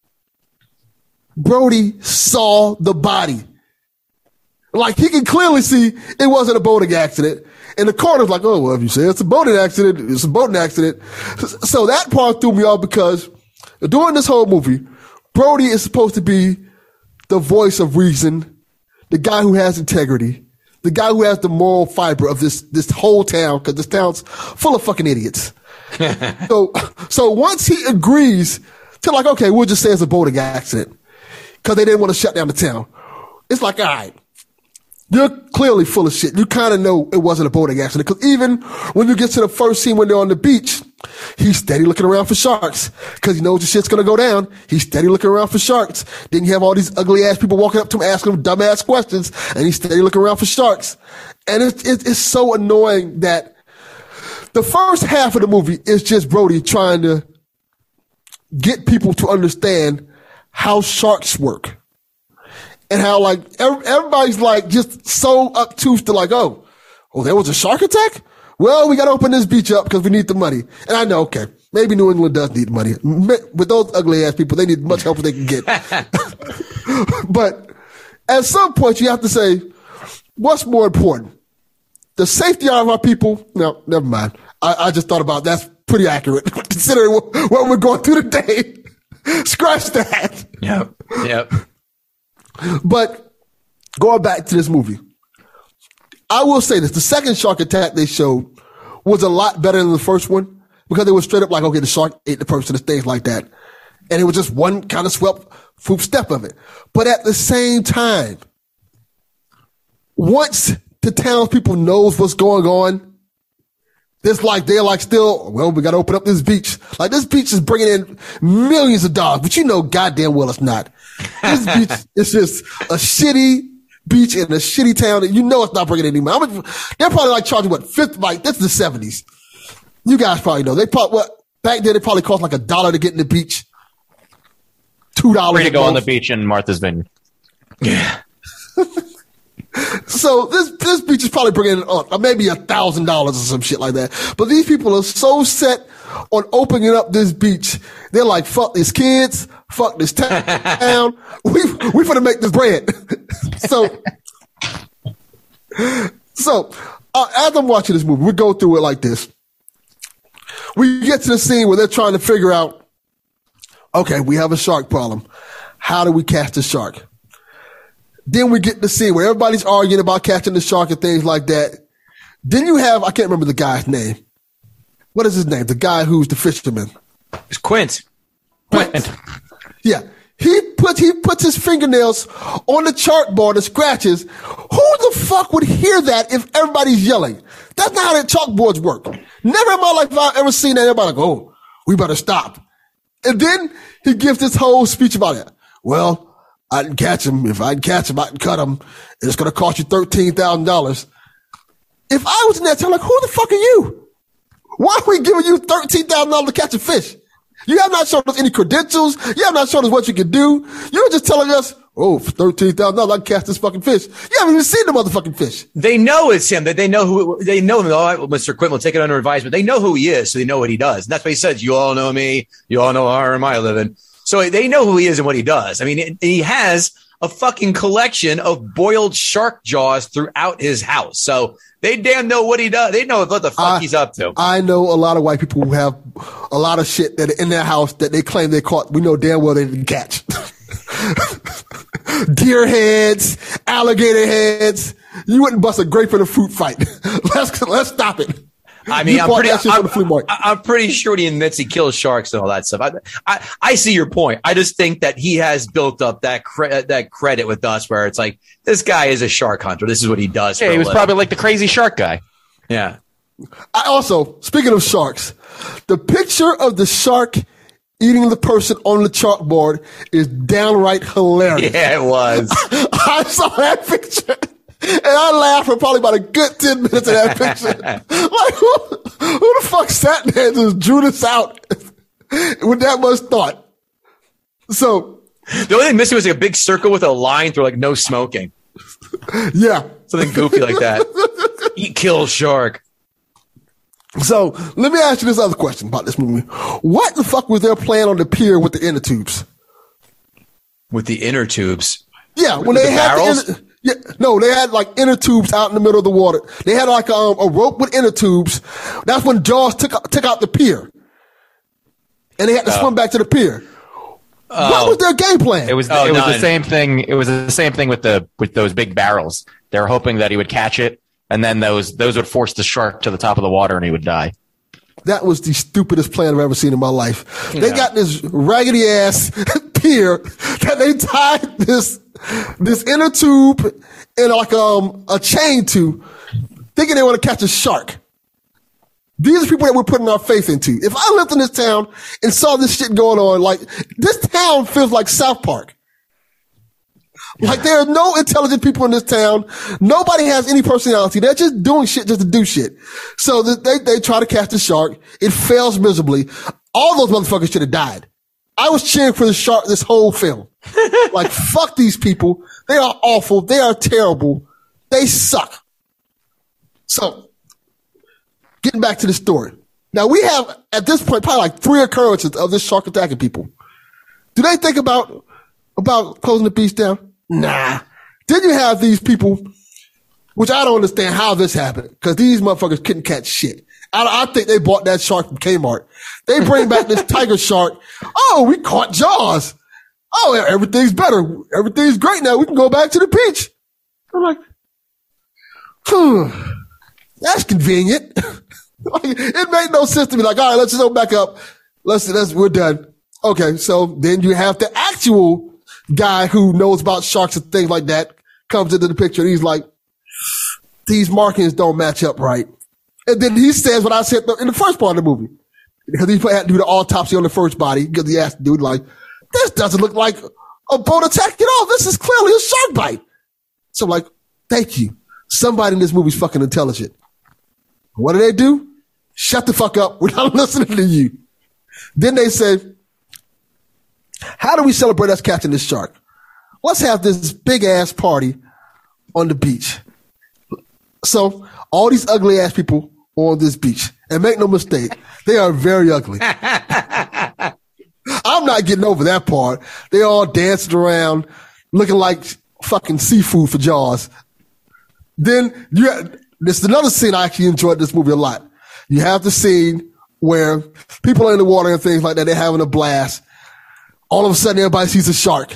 Brody saw the body. Like, he can clearly see it wasn't a boating accident. And the coroner's like, oh, well, if you say it's a boating accident, it's a boating accident. So that part threw me off because during this whole movie, Brody is supposed to be the voice of reason, the guy who has integrity, the guy who has the moral fiber of this, this whole town, because this town's full of fucking idiots. so, so once he agrees to like, okay, we'll just say it's a boating accident because they didn't want to shut down the town. It's like, all right, you're clearly full of shit. You kind of know it wasn't a boating accident because even when you get to the first scene when they're on the beach, he's steady looking around for sharks because he knows the shit's going to go down. He's steady looking around for sharks. Then you have all these ugly ass people walking up to him asking him dumbass questions and he's steady looking around for sharks. And it's, it's, it's so annoying that the first half of the movie is just Brody trying to get people to understand how sharks work. And how, like, everybody's, like, just so obtuse to, like, oh, oh, there was a shark attack? Well, we got to open this beach up because we need the money. And I know, okay, maybe New England does need money. With those ugly-ass people, they need as much help as they can get. But at some point, you have to say, what's more important? The safety of our people? No, never mind. I, I just thought about that's pretty accurate, considering what, what we're going through today. Scratch that.
Yep, yep.
But going back to this movie, I will say this. The second shark attack they showed was a lot better than the first one because it was straight up like, okay, the shark ate the person and things like that. And it was just one kind of swept swoop step of it. But at the same time, once the townspeople knows what's going on, it's like they're like still, well, we got to open up this beach. Like this beach is bringing in millions of dollars, but you know goddamn well it's not. This beach is just a shitty beach in a shitty town, and you know it's not bringing any money. I mean, they're probably like charging what fifty. Like this is the seventies. You guys probably know they probably what back then it probably cost like a dollar to get in the beach. Two dollars.
Free to go on the beach in Martha's Vineyard.
Yeah.
So this this beach is probably bringing uh, maybe a thousand dollars or some shit like that. But these people are so set on opening up this beach, they're like, "Fuck these kids, fuck this town. we we finna make this bread." so so uh, as I'm watching this movie, we go through it like this. We get to the scene where they're trying to figure out, okay, we have a shark problem. How do we catch the shark? Then we get to see where everybody's arguing about catching the shark and things like that. Then you have, I can't remember the guy's name. What is his name? The guy who's the fisherman.
It's Quint.
Quint. Yeah. He puts, he puts his fingernails on the chalkboard and scratches. Who the fuck would hear that if everybody's yelling? That's not how the chalkboards work. Never in my life have I ever seen that. Everybody like, oh, we better stop. And then he gives this whole speech about it. Well, I didn't catch him. If I didn't catch him, I didn't cut him. And it's going to cost you thirteen thousand dollars. If I was in that town, like, who the fuck are you? Why are we giving you thirteen thousand dollars to catch a fish? You have not shown us any credentials. You have not shown us what you can do. You're just telling us, oh, for thirteen thousand dollars, I can catch this fucking fish. You haven't even seen the motherfucking fish.
They know it's him. That they know who they know him. All right, well, Mister Quint will take it under advisement. They know who he is, so they know what he does. And that's what he says. You all know me. You all know how am I living. So they know who he is and what he does. I mean, he has a fucking collection of boiled shark jaws throughout his house. So they damn know what he does. They know what the fuck
I,
he's up to.
I know a lot of white people who have a lot of shit that in their house that they claim they caught. We know damn well they didn't catch. Deer heads, alligator heads. You wouldn't bust a grape in a fruit fight. let's let's stop it.
I mean,
you
I'm pretty, I'm,
I'm,
I'm pretty sure he admits he kills sharks and all that stuff. I, I, I see your point. I just think that he has built up that cre- that credit with us where it's like, this guy is a shark hunter. This is what he does.
Yeah, he was probably like the crazy shark guy.
Yeah.
I also, speaking of sharks, the picture of the shark eating the person on the chalkboard is downright hilarious.
Yeah, it was.
I saw that picture. And I laughed for probably about a good ten minutes of that picture. Like, who, who the fuck sat there and just drew this out with that much thought? So.
The only thing missing was like a big circle with a line through like no smoking.
Yeah.
Something goofy like that. Eat, kill, shark.
So let me ask you this other question about this movie. What the fuck was their plan on the pier with the inner tubes?
With the inner tubes?
Yeah. When
with
they
the
had
barrels?
the inner, Yeah, no, they had like inner tubes out in the middle of the water. They had like um, a rope with inner tubes. That's when Jaws took took out the pier, and they had to
Oh.
swim back to the pier.
Oh.
What was their game plan?
It was
Oh,
it was
none.
the same thing. It was the same thing with the with those big barrels. They were hoping that he would catch it, and then those those would force the shark to the top of the water, and he would die.
That was the stupidest plan I've ever seen in my life. They
Yeah.
got this raggedy ass pier that they tied this this inner tube and like um a chain to, thinking they want to catch a shark. These are people that we're putting our faith into. If I lived in this town and saw this shit going on, like this town feels like South Park. Like there are no intelligent people in this town. Nobody has any personality. They're just doing shit just to do shit. So th- they they try to catch the shark. It fails miserably. All those motherfuckers should have died. I was cheering for the shark this whole film. Like fuck these people. They are awful. They are terrible. They suck. So getting back to the story. Now we have at this point probably like three occurrences of this shark attacking people. Do they think about about closing the beach down? Nah. Then you have these people, which I don't understand how this happened, because these motherfuckers couldn't catch shit. I, I think they bought that shark from Kmart. They bring back this tiger shark. Oh, we caught Jaws. Oh, everything's better. Everything's great now. We can go back to the beach. I'm like, That's convenient. Like, it made no sense to me. Like, all right, let's just open back up. Let's, let's, we're done. Okay. So then you have the actual guy who knows about sharks and things like that comes into the picture and he's like, these markings don't match up right. And then he says what I said in the first part of the movie. Because he had to do the autopsy on the first body because he asked the dude like, this doesn't look like a boat attack at all. This is clearly a shark bite. So I'm like, thank you. Somebody in this movie is fucking intelligent. What do they do? Shut the fuck up. We're not listening to you. Then they say, how do we celebrate us catching this shark? Let's have this big ass party on the beach. So all these ugly ass people on this beach, and make no mistake, they are very ugly. I'm not getting over that part. They all dancing around looking like fucking seafood for Jaws. Then you have, this is another scene I actually enjoyed this movie a lot. You have the scene where people are in the water and things like that. They're having a blast. All of a sudden, everybody sees a shark.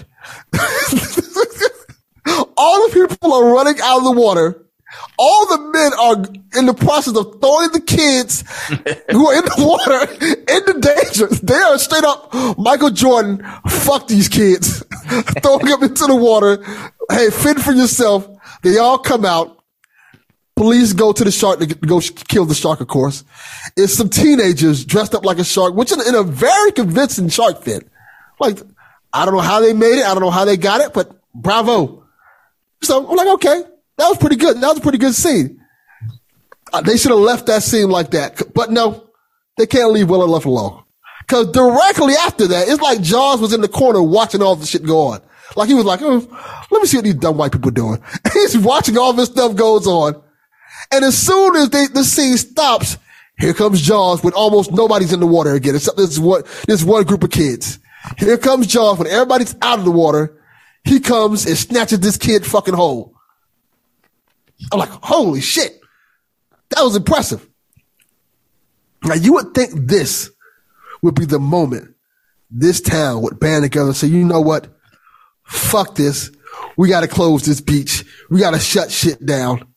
All the people are running out of the water. All the men are in the process of throwing the kids who are in the water into danger. They are straight up Michael Jordan. Fuck these kids. Throwing them into the water. Hey, fend for yourself. They all come out. Police go to the shark to go kill the shark, of course. It's some teenagers dressed up like a shark, which is in a very convincing shark fit. Like, I don't know how they made it. I don't know how they got it, but bravo. So I'm like, okay, that was pretty good. That was a pretty good scene. Uh, they should have left that scene like that. But no, they can't leave Will and Left alone. Because directly after that, it's like Jaws was in the corner watching all the shit go on. Like he was like, oh, let me see what these dumb white people are doing. And he's watching all this stuff goes on. And as soon as they, the scene stops, here comes Jaws when almost nobody's in the water again, except this one, this one group of kids. Here comes Jaws when everybody's out of the water. He comes and snatches this kid fucking whole. I'm like, holy shit. That was impressive. Now you would think this would be the moment this town would band together and say, you know what? Fuck this. We got to close this beach. We got to shut shit down.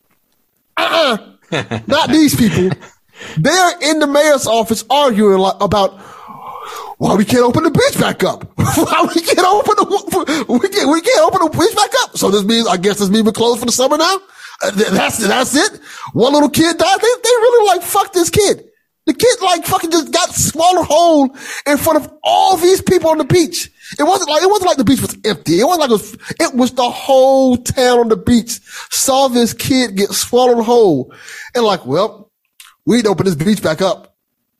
Uh-uh. Not these people. They're in the mayor's office arguing about why we can't open the beach back up. Why we can't open the we can't we can't open the beach back up. So this means I guess this means we're closed for the summer now. Uh, that's that's it. One little kid died. They they really like fuck this kid. The kid like fucking just got swallowed whole in front of all these people on the beach. It wasn't like, it wasn't like the beach was empty. It wasn't like it was, it was the whole town on the beach saw this kid get swallowed whole. And like, well, we need to open this beach back up.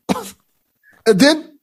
And then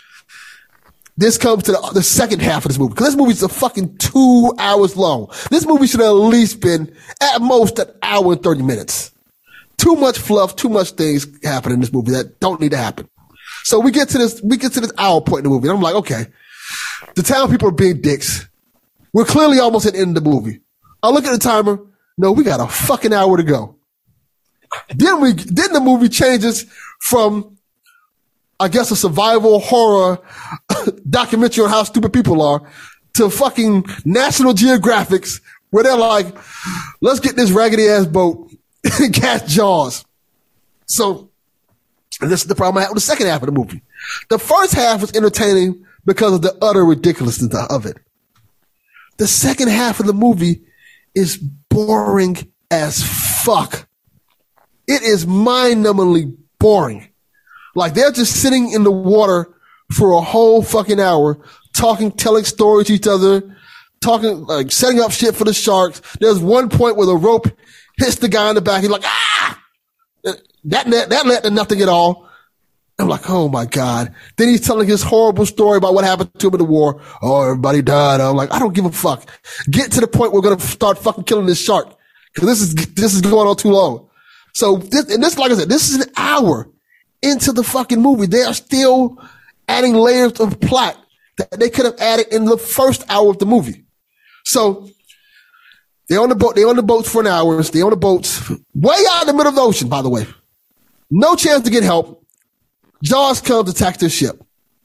this comes to the, the second half of this movie. Cause this movie's a fucking two hours long. This movie should have at least been at most an hour and thirty minutes. Too much fluff, too much things happen in this movie that don't need to happen. So we get to this, we get to this hour point in the movie, and I'm like, okay, the town people are being dicks. We're clearly almost at the end of the movie. I look at the timer. No, we got a fucking hour to go. Then we, then the movie changes from, I guess, a survival horror documentary on how stupid people are to fucking National Geographics, where they're like, let's get this raggedy ass boat and catch Jaws. So, and this is the problem I had with the second half of the movie. The first half was entertaining because of the utter ridiculousness of it. The second half of the movie is boring as fuck. It is mind-numbingly boring. Like they're just sitting in the water for a whole fucking hour, talking, telling stories to each other, talking, like setting up shit for the sharks. There's one point where the rope hits the guy in the back. He's like, ah! That, that, that led to nothing at all. I'm like, oh my God. Then he's telling his horrible story about what happened to him in the war. Oh, everybody died. I'm like, I don't give a fuck. Get to the point where we're going to start fucking killing this shark. Cause this is, this is going on too long. So this, and this, like I said, this is an hour into the fucking movie. They are still adding layers of plot that they could have added in the first hour of the movie. So they're on the boat, they're on the boats for an hour. They're on the boats way out in the middle of the ocean, by the way. No chance to get help. Jaws comes, attacks their ship.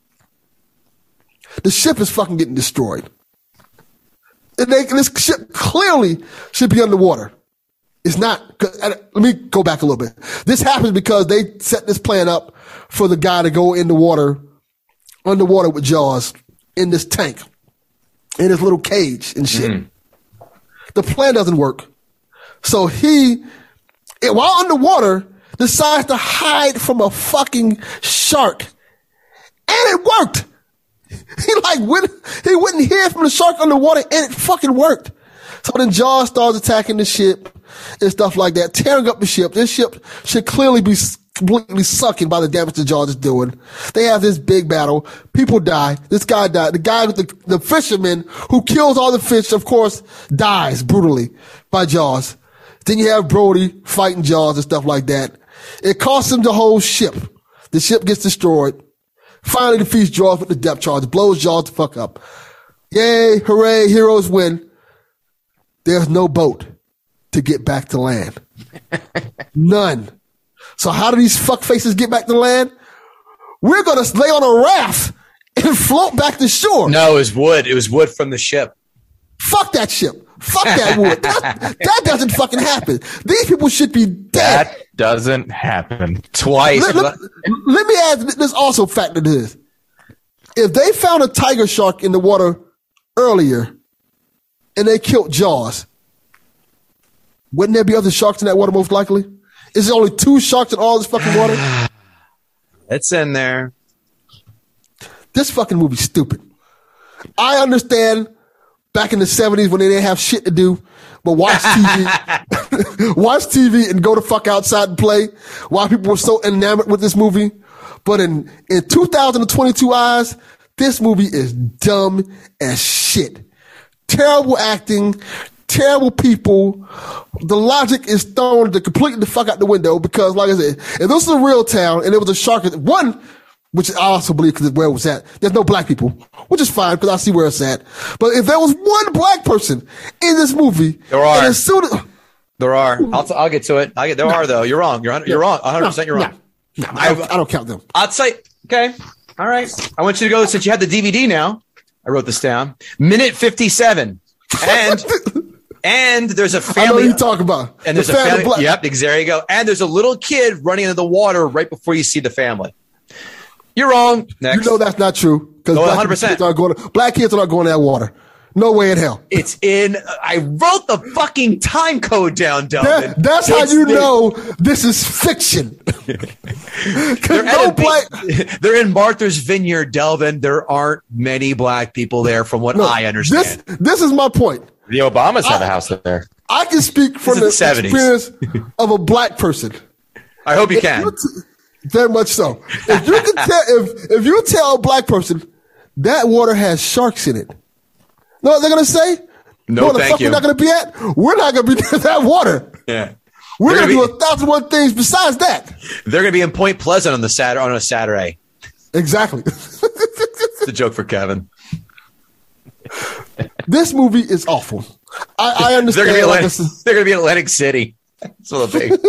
The ship is fucking getting destroyed. And they, this ship clearly should be underwater. It's not. Let me go back a little bit. This happens because they set this plan up for the guy to go in the water, underwater with Jaws, in this tank, in his little cage and shit. Mm-hmm. The plan doesn't work. So he, while underwater, decides to hide from a fucking shark. And it worked. He like went, he wouldn't hear from the shark underwater, and it fucking worked. So then Jaws starts attacking the ship and stuff like that, tearing up the ship. This ship should clearly be completely sunken by the damage that Jaws is doing. They have this big battle. People die. This guy died. The guy with the, the fisherman who kills all the fish, of course, dies brutally by Jaws. Then you have Brody fighting Jaws and stuff like that. It costs him the whole ship. The ship gets destroyed. Finally defeats Jaws with the depth charge, blows Jaws the fuck up. Yay, hooray, heroes win. There's no boat to get back to land. None. So how do these fuckfaces get back to land? We're going to lay on a raft and float back to shore.
No, it was wood. It was wood from the ship.
Fuck that ship. Fuck that wood. That, that doesn't fucking happen. These people should be dead.
That doesn't happen.
Twice.
Let, let, let me add this also factor to this. If they found a tiger shark in the water earlier and they killed Jaws, wouldn't there be other sharks in that water most likely? Is there only two sharks in all this fucking water?
It's in there.
This fucking movie's stupid. I understand back in the seventies when they didn't have shit to do but watch T V, watch T V and go the fuck outside and play while people were so enamored with this movie. But in, in two thousand twenty-two eyes, this movie is dumb as shit. Terrible acting, terrible people. The logic is thrown to completely the fuck out the window because, like I said, if this was a real town and there was a shark, one, which I also believe because where it was at, there's no black people, which is fine because I see where it's at. But if there was one black person in this movie,
there are.
And as soon as,
there are. I'll, t- I'll get to it. I get there no. are though. You're wrong. You're you're wrong. one hundred percent you're wrong.
No, no I, don't, I don't count them.
I'll say okay. All right. I want you to go since you had the D V D now. I wrote this down. Minute fifty-seven, and and there's a family.
I know what you talk about.
And there's the a family. family yep. There you go. And there's a little kid running into the water right before you see the family. You're wrong. Next.
You know that's not true because
no,
black,
one hundred percent.
Kids aren't going to, black kids are not going to that water. No way in hell.
It's in. I wrote the fucking time code down, Delvin.
That, that's it's how you the, know this is fiction.
they're,
no black,
they're in Martha's Vineyard, Delvin. There aren't many black people there, from what
no,
I understand.
This, this is my point.
The Obamas
I,
have a house there.
I can speak from the, the experience of a black person.
I hope you
if
can.
You t- very much so. If you can tell, if if you tell a black person that water has sharks in it. Know what they're going to say?
No,
know what the
thank
fuck
you.
We're not going to be at? We're not going to be near that water.
Yeah.
We're going to do a thousand one things besides that.
They're going to be in Point Pleasant on the Saturday, on a Saturday.
Exactly.
It's a joke for Kevin.
This movie is awful. I, I understand.
They're going
like
to be in Atlantic City. That's what they'll be.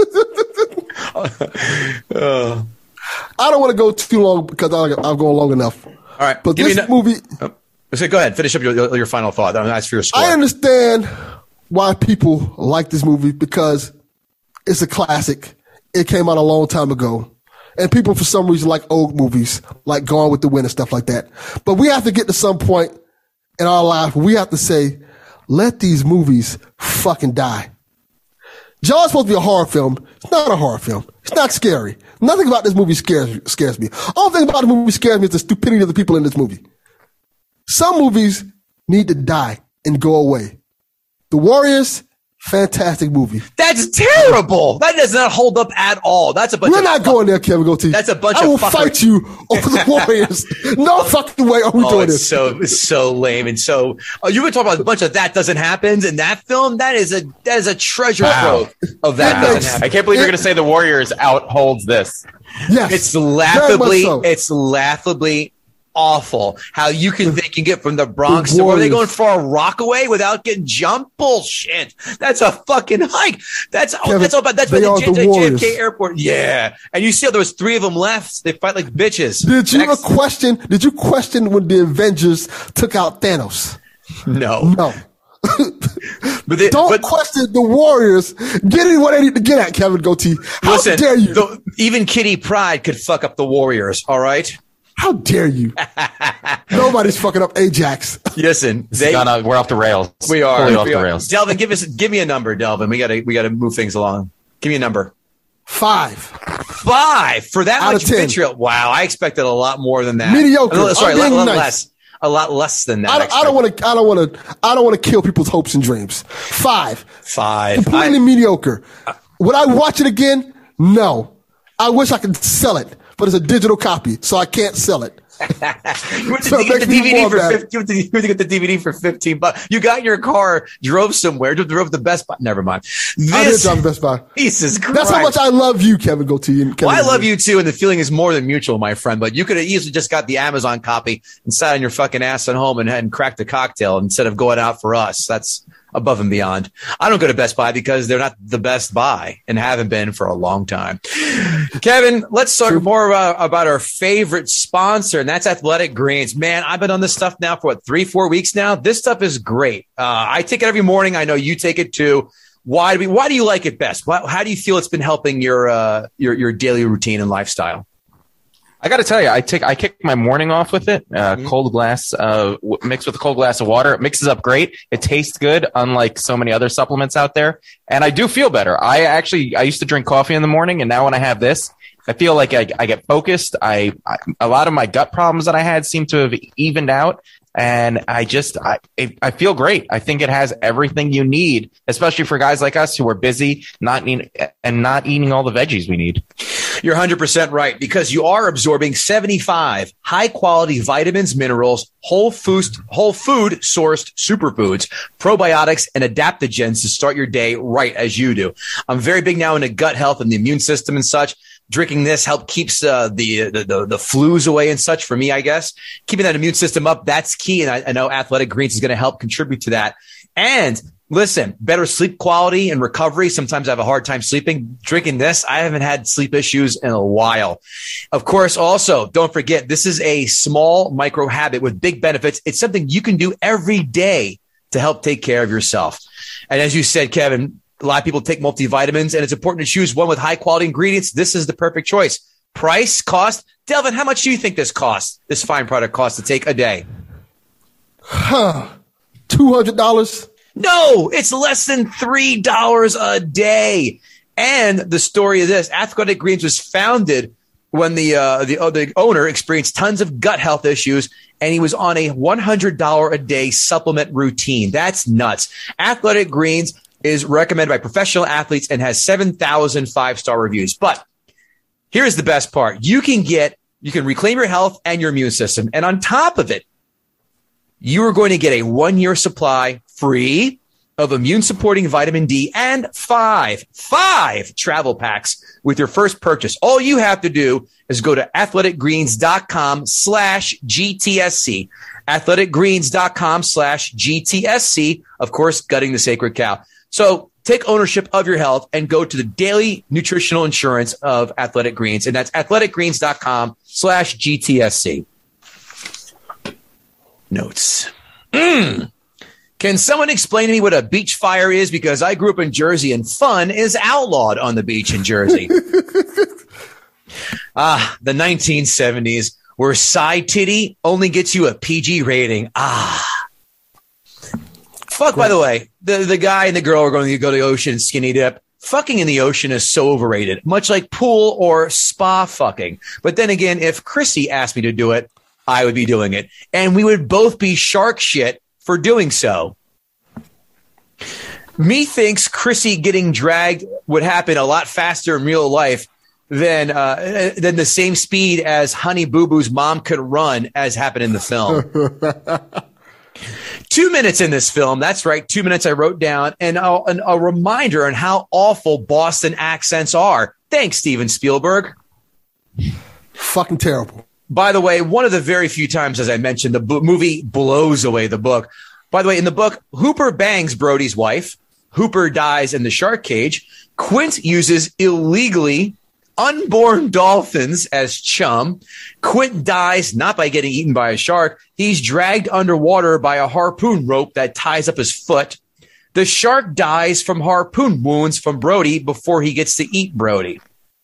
uh.
I don't want to go too long because I, I've gone long enough.
All right.
But this
no-
movie...
Oh. So go ahead, finish up your your final thought. That's for your score.
I understand why people like this movie because it's a classic. It came out a long time ago. And people, for some reason, like old movies, like Gone with the Wind and stuff like that. But we have to get to some point in our life where we have to say, let these movies fucking die. Jaws is supposed to be a horror film. It's not a horror film. It's not scary. Nothing about this movie scares, scares me. All thing about the movie scares me is the stupidity of the people in this movie. Some movies need to die and go away. The Warriors, fantastic movie.
That's terrible. That does not hold up at all. That's a bunch
We're
of
not
fuck-
going there, Kevin Goatee.
That's a bunch
I
of
will
fucker-
fight you over the Warriors. No fucking way are we
oh,
doing
it's
this.
so it's so lame and so. Oh, you were talking about a bunch of that doesn't happen in that film. That is a that is a treasure
Wow.
trove of that
It
doesn't
makes-
happen.
I can't believe you're going to say the Warriors outholds this.
Yes.
It's
very
laughably,
much so.
it's laughably awful how you can think you can get from the Bronx
The
to where are they
Warriors.
going far Rockaway without getting jumped? Bullshit. That's a fucking hike. That's oh,
Kevin,
that's all about that's
they
by
are
the, J-
the
J-
Warriors.
J F K airport. Yeah, and you see how there was three of them left. They fight like bitches.
Did you
Next-
question? Did you question when the Avengers took out Thanos?
No.
No.
But they,
Don't
but,
question the Warriors getting what they need to get at, Kevin Goatee. How
listen,
dare you?
The, even Kitty Pryde could fuck up the Warriors, all right?
How dare you? Nobody's fucking up Ajax.
Listen, they,
gonna, we're off the rails.
we are.
Fully off
we
the
are.
rails.
Delvin, give us give me a number, Delvin. We gotta we gotta move things along. Give me a number.
Five.
Five for that
Out
much
of ten.
vitriol. Wow, I expected a lot more than that.
Mediocre.
Uh, Sorry, a
I'm
lot,
being
lot
nice.
less. A lot less than that.
I don't, I don't want to. I don't want to. I don't want to kill people's hopes and dreams. Five.
Five.
Completely
I-
mediocre. Would I watch it again? No. I wish I could sell it, but it's a digital copy, so I can't sell it.
You went to
So it
get the
makes me
D V D
more
for
mad.
fifty, you went to, you went to get the D V D for fifteen bucks. You got in your car, drove somewhere, drove the Best Buy. Never mind.
I did
This,
drive the Best Buy.
Jesus Christ.
That's how much I love you, Kevin Goatee. And Kevin
Well, I love
Goatee.
you too, and the feeling is more than mutual, my friend. But you could have easily just got the Amazon copy and sat on your fucking ass at home and, and cracked a cocktail instead of going out for us. That's above and beyond. I don't go to Best Buy because they're not the Best Buy and haven't been for a long time. Kevin, let's talk more about, about our favorite sponsor, and that's Athletic Greens. Man, I've been on this stuff now for what, three, four weeks now. This stuff is great. Uh, I take it every morning. I know you take it too. Why do we, why do you like it best? Why, how do you feel it's been helping your uh, your your daily routine and lifestyle?
I got to tell you, I take I kick my morning off with it. Uh,
Mm-hmm.
Cold glass uh, w- mixed with a cold glass of water. It mixes up great. It tastes good, unlike so many other supplements out there. And I do feel better. I actually I used to drink coffee in the morning, and now when I have this, I feel like I, I get focused. I, I a lot of my gut problems that I had seem to have evened out. And I just, I, it, I feel great. I think it has everything you need, especially for guys like us who are busy, not need, and not eating all the veggies we need.
You're one hundred percent right, because you are absorbing seventy-five high quality vitamins, minerals, whole food, whole food sourced superfoods, probiotics, and adaptogens to start your day right as you do. I'm very big now into gut health and the immune system and such. Drinking this help keeps uh, the, the the the flus away and such for me, I guess. Keeping that immune system up, that's key. And I, I know Athletic Greens is going to help contribute to that. And listen, better sleep quality and recovery. Sometimes I have a hard time sleeping. Drinking this, I haven't had sleep issues in a while. Of course, also, don't forget, this is a small micro habit with big benefits. It's something you can do every day to help take care of yourself. And as you said, Kevin, a lot of people take multivitamins, and it's important to choose one with high quality ingredients. This is the perfect choice. Price, cost. Delvin, how much do you think this costs, this fine product costs to take a day?
two hundred dollars.
No, it's less than three dollars a day. And the story of this, Athletic Greens was founded when the, uh, the, uh, the owner experienced tons of gut health issues, and he was on a one hundred dollars a day supplement routine. That's nuts. Athletic Greens is recommended by professional athletes and has seven thousand five-star reviews. But here's the best part. You can get, you can reclaim your health and your immune system. And on top of it, you are going to get a one-year supply free of immune-supporting vitamin D and five, five travel packs with your first purchase. All you have to do is go to athleticgreens.com slash GTSC. athleticgreens.com slash GTSC. Of course, gutting the sacred cow. So take ownership of your health and go to the daily nutritional insurance of Athletic Greens. And that's athleticgreens.com slash GTSC. Notes. Mm. Can someone explain to me what a beach fire is? Because I grew up in Jersey and fun is outlawed on the beach in Jersey. ah, the nineteen seventies, where side titty only gets you a P G rating. Ah. Fuck, by the way, the, the guy and the girl are going to go to the ocean and skinny dip. Fucking in the ocean is so overrated, much like pool or spa fucking. But then again, if Chrissy asked me to do it, I would be doing it. And we would both be shark shit for doing so. Methinks Chrissy getting dragged would happen a lot faster in real life than uh, than the same speed as Honey Boo Boo's mom could run, as happened in the film. Two minutes in this film. That's right. Two minutes I wrote down, and a, and a reminder on how awful Boston accents are. Thanks, Steven Spielberg.
Fucking terrible.
By the way, one of the very few times, as I mentioned, the b- movie blows away the book. By the way, in the book, Hooper bangs Brody's wife. Hooper dies in the shark cage. Quint uses illegally unborn dolphins as chum. Quint dies not by getting eaten by a shark. He's dragged underwater by a harpoon rope that ties up his foot. The shark dies from harpoon wounds from Brody before he gets to eat Brody.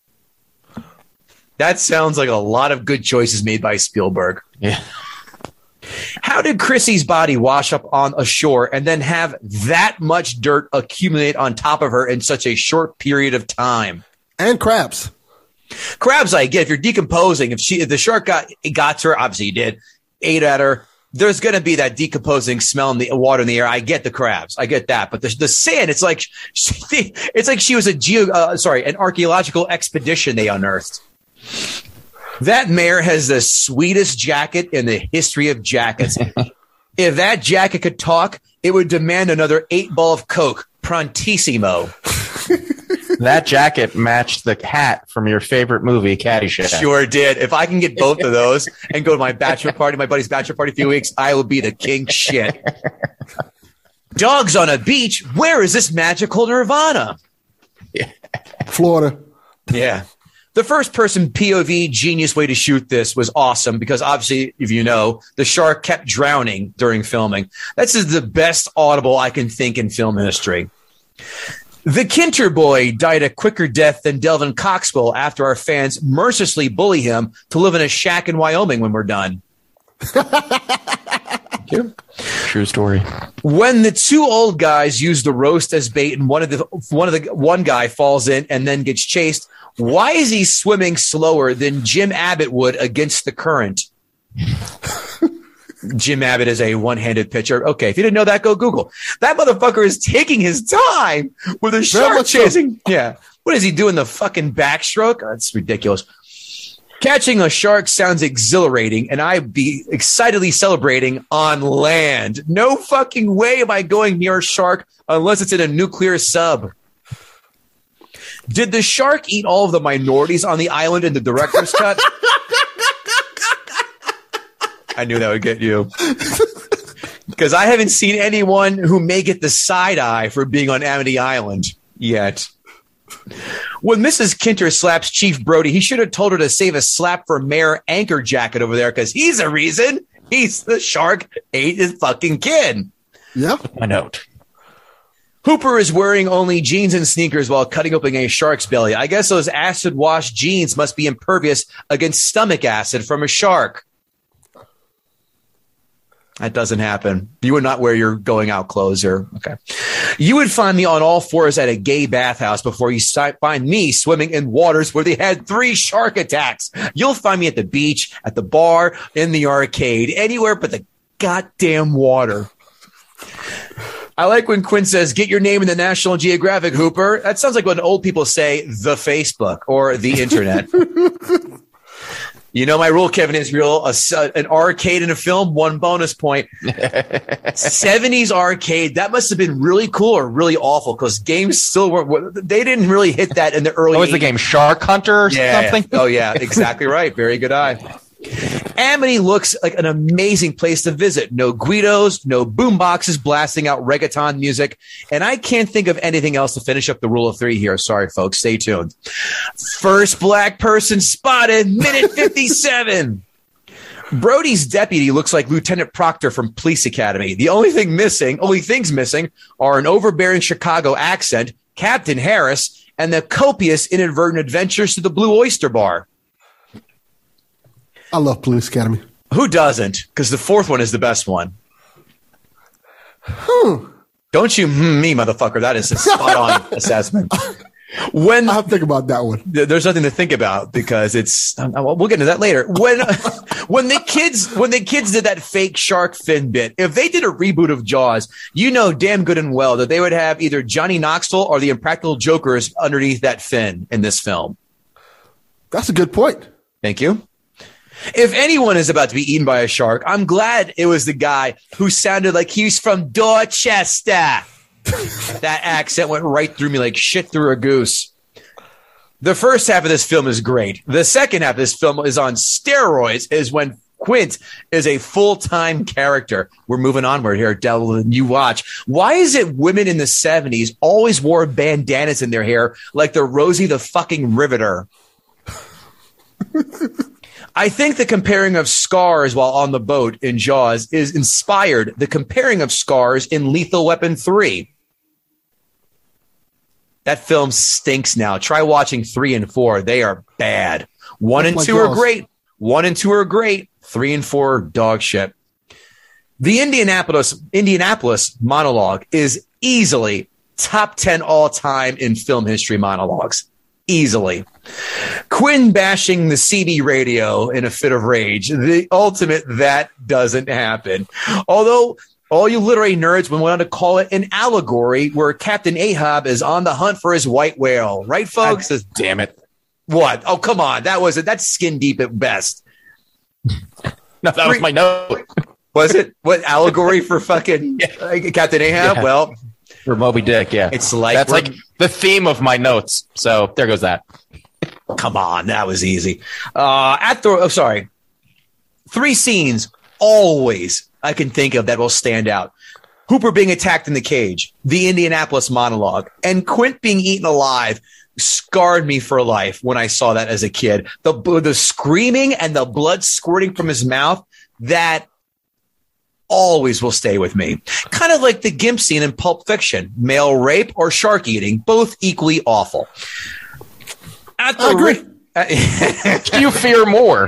That sounds like a lot of good choices made by Spielberg.
Yeah.
How did Chrissy's body wash up on a shore and then have that much dirt accumulate on top of her in such a short period of time?
And crabs.
Crabs, I get. If you're decomposing, if she, if the shark got got to her, obviously he did, ate at her, there's going to be that decomposing smell in the water in the air. I get the crabs. I get that. But the, the sand, it's like she, it's like she was a geo, uh, sorry, an archaeological expedition they unearthed. That mare has the sweetest jacket in the history of jackets. If that jacket could talk, it would demand another eight ball of Coke, prontissimo.
That jacket matched the hat from your favorite movie, Caddyshack.
Sure did. If I can get both of those and go to my bachelor party, my buddy's bachelor party in a few weeks, I will be the king shit. Dogs on a beach. Where is this magical nirvana?
Florida.
Yeah. The first person P O V genius way to shoot this was awesome because obviously, if you know, the shark kept drowning during filming. That's the best audible I can think in film history. The Kinter boy died a quicker death than Delvin Coxwell after our fans mercilessly bully him to live in a shack in Wyoming when we're done. Thank you.
True story.
When the two old guys use the roast as bait and one of the one of the one guy falls in and then gets chased, why is he swimming slower than Jim Abbott would against the current? Jim Abbott is a one-handed pitcher. Okay, if you didn't know that, go Google. That motherfucker is taking his time with a shark chasing. So. Yeah. What is he doing? The fucking backstroke? That's ridiculous. Catching a shark sounds exhilarating, and I'd be excitedly celebrating on land. No fucking way am I going near a shark unless it's in a nuclear sub. Did the shark eat all of the minorities on the island in the director's cut? I knew that would get you. Because I haven't seen anyone who may get the side eye for being on Amity Island yet. When Missus Kinter slaps Chief Brody, he should have told her to save a slap for Mayor Anchor Jacket over there because he's the reason he's the shark ate his fucking kid.
Yep.
My note.
Hooper is wearing only jeans and sneakers while cutting open a shark's belly. I guess those acid-washed jeans must be impervious against stomach acid from a shark. That doesn't happen. You would not wear your going out clothes or okay. You would find me on all fours at a gay bathhouse before you find me swimming in waters where they had three shark attacks. You'll find me at the beach, at the bar, in the arcade, anywhere but the goddamn water. I like when Quinn says, get your name in the National Geographic, Hooper. That sounds like when old people say the Facebook or the internet. You know my rule, Kevin Israel, a, an arcade in a film, one bonus point. seventies arcade, that must have been really cool or really awful because games still weren't, they didn't really hit that in the early
What was the game, Shark Hunter or
yeah,
something?
Yeah. Oh, yeah, exactly right. Very good eye. Amity looks like an amazing place to visit. No Guidos, no boomboxes blasting out reggaeton music. And I can't think of anything else to finish up the rule of three here. Sorry, folks. Stay tuned. First black person spotted, minute fifty-seven. Brody's deputy looks like Lieutenant Proctor from Police Academy. The only thing missing, only things missing are an overbearing Chicago accent, Captain Harris, and the copious inadvertent adventures to the Blue Oyster Bar.
I love Police Academy.
Who doesn't? Because the fourth one is the best one.
Hmm.
Don't you hmm, me, motherfucker. That is a spot-on assessment. When
I have to think about that one.
th- there's nothing to think about because it's uh, we'll get into that later. When when the kids when the kids did that fake shark fin bit, if they did a reboot of Jaws, you know damn good and well that they would have either Johnny Knoxville or the Impractical Jokers underneath that fin in this film.
That's a good point.
Thank you. If anyone is about to be eaten by a shark, I'm glad it was the guy who sounded like he's from Dorchester. That accent went right through me like shit through a goose. The first half of this film is great. The second half of this film is on steroids, is when Quint is a full-time character. We're moving onward here, Del, you watch. Why is it women in the seventies always wore bandanas in their hair like they're Rosie the fucking Riveter? I think the comparing of scars while on the boat in Jaws is inspired the comparing of scars in Lethal Weapon three. That film stinks now. Try watching three and four. They are bad. One
That's
and
my
two are
Jaws.
great. One and two are great. Three and four, dog shit. The Indianapolis Indianapolis monologue is easily top ten all time in film history monologues. Easily. Quinn bashing the C B radio in a fit of rage. The ultimate, that doesn't happen. Although all you literary nerds would want to call it an allegory where Captain Ahab is on the hunt for his white whale. Right, folks?
God damn it.
What? Oh, come on. That was it. That's skin deep at best.
No, that was my note.
Was it? What, allegory for fucking uh, Captain Ahab?
Yeah.
Well,
For Moby Dick, yeah.
it's like,
That's
we're-
like the theme of my notes. So there goes that.
come on. That was easy. Uh, at the, oh, sorry. Three scenes always I can think of that will stand out. Hooper being attacked in the cage, the Indianapolis monologue, and Quint being eaten alive scarred me for life when I saw that as a kid. The, the screaming and the blood squirting from his mouth, that always will stay with me. Kind of like the Gimp scene in Pulp Fiction, male rape or shark eating, both equally awful. At the
I agree.
ra-
Do you fear more?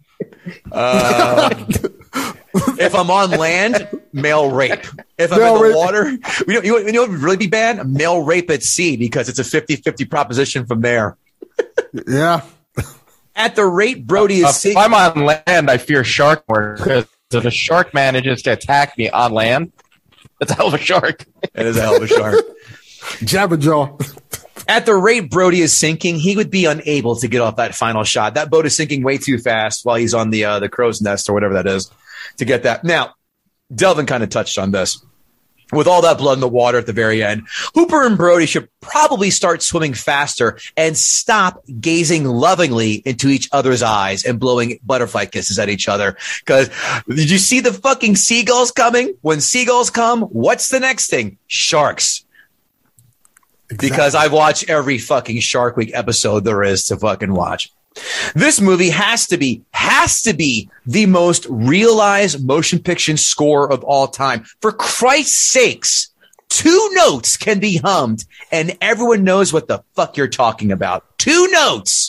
If I'm on land, male rape. If I'm
Male
in the
rape.
water, you know, you know, you know what would really be bad? Male rape at sea, because it's a fifty-fifty proposition from there.
Yeah.
At the rate Brody is
Uh,
seeing,
if I'm on land, I fear shark more because if a shark manages to attack me on land, that's a hell of a shark.
it is a hell of a shark.
Jabberjaw.
At the rate Brody is sinking, he would be unable to get off that final shot. That boat is sinking way too fast while he's on the uh, the crow's nest or whatever that is to get that. Now, Delvin kind of touched on this. With all that blood in the water at the very end, Hooper and Brody should probably start swimming faster and stop gazing lovingly into each other's eyes and blowing butterfly kisses at each other. Because did you see the fucking seagulls coming? When seagulls come, what's the next thing? Sharks. Because I've watched every fucking Shark Week episode there is to fucking watch. This movie has to be, has to be the most realized motion picture score of all time. For Christ's sakes, two notes can be hummed and everyone knows what the fuck you're talking about. Two notes.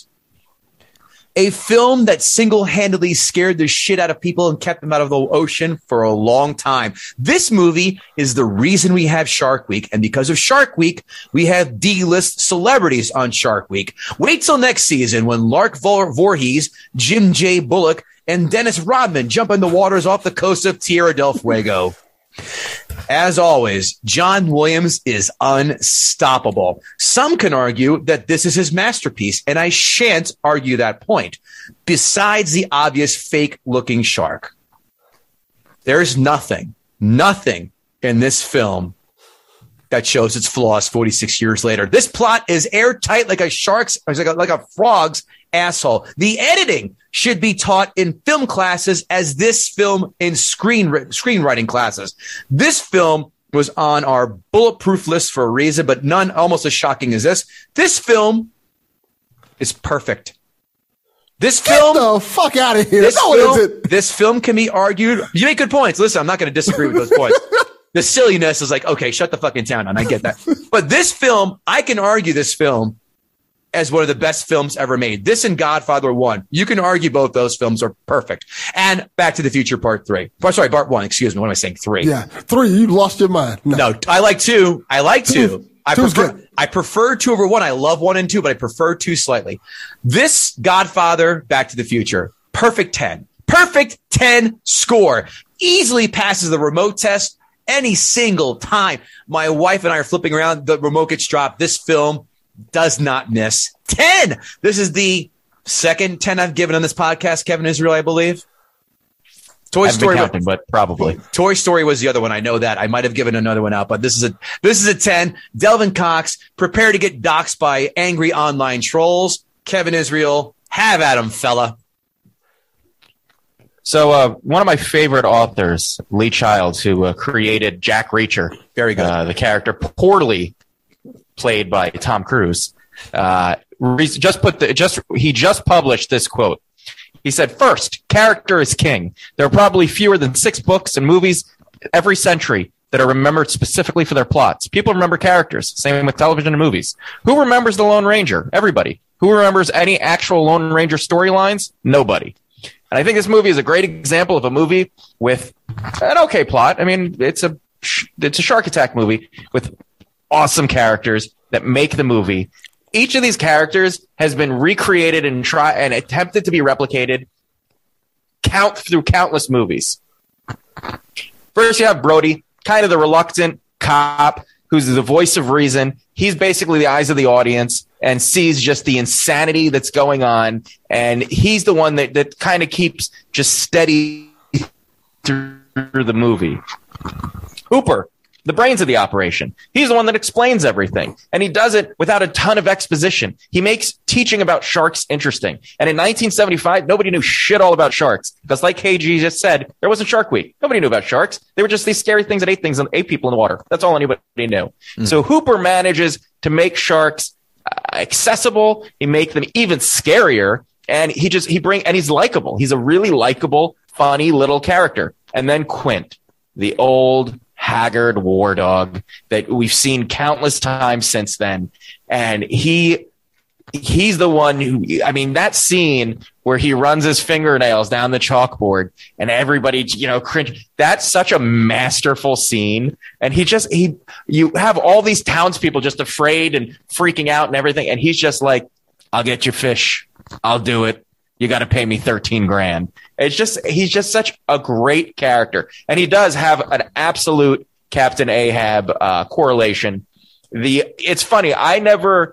A film that single-handedly scared the shit out of people and kept them out of the ocean for a long time. This movie is the reason we have Shark Week, and because of Shark Week, we have D-list celebrities on Shark Week. Wait till next season when Lark Vor- Voorhees, Jim J. Bullock, and Dennis Rodman jump in the waters off the coast of Tierra del Fuego. As always, John Williams is unstoppable. Some can argue that this is his masterpiece, and I shan't argue that point. Besides the obvious fake-looking shark, there's nothing, nothing in this film that shows its flaws forty-six years later. This plot is airtight like a shark's, like a, like a frog's asshole. The editing should be taught in film classes as this film in screen screenwriting classes. This film was on our bulletproof list for a reason, but none almost as shocking as this. This film is perfect. This
Get
film,
the fuck out of here.
this
No,
film,
it isn't.
this film can be argued. You make good points. Listen, I'm not going to disagree with those points. The silliness is like, okay, shut the fucking town on. I get that. But this film, I can argue this film as one of the best films ever made. This and Godfather one. You can argue both those films are perfect. And Back to the Future Part three. Oh, sorry, Part one. Excuse me. What am I saying? Three.
Yeah. Three, you lost your mind. No.
No, I like two. I like two. I
Two's
prefer,
good.
I prefer two over one. I love one and two, but I prefer two slightly. This Godfather, Back to the Future, perfect ten. Perfect ten score. Easily passes the remote test any single time. My wife and I are flipping around. The remote gets dropped. This film does not miss. ten. This is the second ten I've given on this podcast, Kevin Israel, I believe. Toy
I haven't been
Story.
counting, but probably.
Toy Story was the other one. I know that. I might have given another one out, but this is a this is a ten. Delvin Cox, prepare to get doxxed by angry online trolls. Kevin Israel, have at him, fella.
So uh, one of my favorite authors, Lee Childs, who uh, created Jack Reacher,
Very good.
uh, the character poorly played by Tom Cruise, uh, re- just put the just he just published this quote. He said, "First, character is king. There are probably fewer than six books and movies every century that are remembered specifically for their plots. People remember characters. Same with television and movies. Who remembers the Lone Ranger? Everybody. Who remembers any actual Lone Ranger storylines? Nobody. And I think this movie is a great example of a movie with an okay plot. I mean, it's a it's a shark attack movie with awesome characters that make the movie. Each of these characters has been recreated and try and attempted to be replicated count through countless movies. First, you have Brody, kind of the reluctant cop who's the voice of reason. He's basically the eyes of the audience and sees just the insanity that's going on. And he's the one that, that kind of keeps just steady through the movie. Hooper, the brains of the operation. He's the one that explains everything. And he does it without a ton of exposition. He makes teaching about sharks interesting. And in nineteen seventy-five, nobody knew shit all about sharks. Because like K G just said, there wasn't Shark Week. Nobody knew about sharks. They were just these scary things that ate things and ate people in the water. That's all anybody knew. Mm. So Hooper manages to make sharks uh, accessible. He makes them even scarier. And he just, he bring, and he's likable. He's a really likable, funny little character. And then Quint, the old haggard war dog that we've seen countless times since then. And he, he's the one who, I mean, that scene where he runs his fingernails down the chalkboard and everybody, you know, cringe. That's such a masterful scene. And he just, he, you have all these townspeople just afraid and freaking out and everything. And he's just like, I'll get you fish. I'll do it. You got to pay me thirteen grand. It's just, he's just such a great character. And he does have an absolute Captain Ahab uh, correlation. The, it's funny. I never,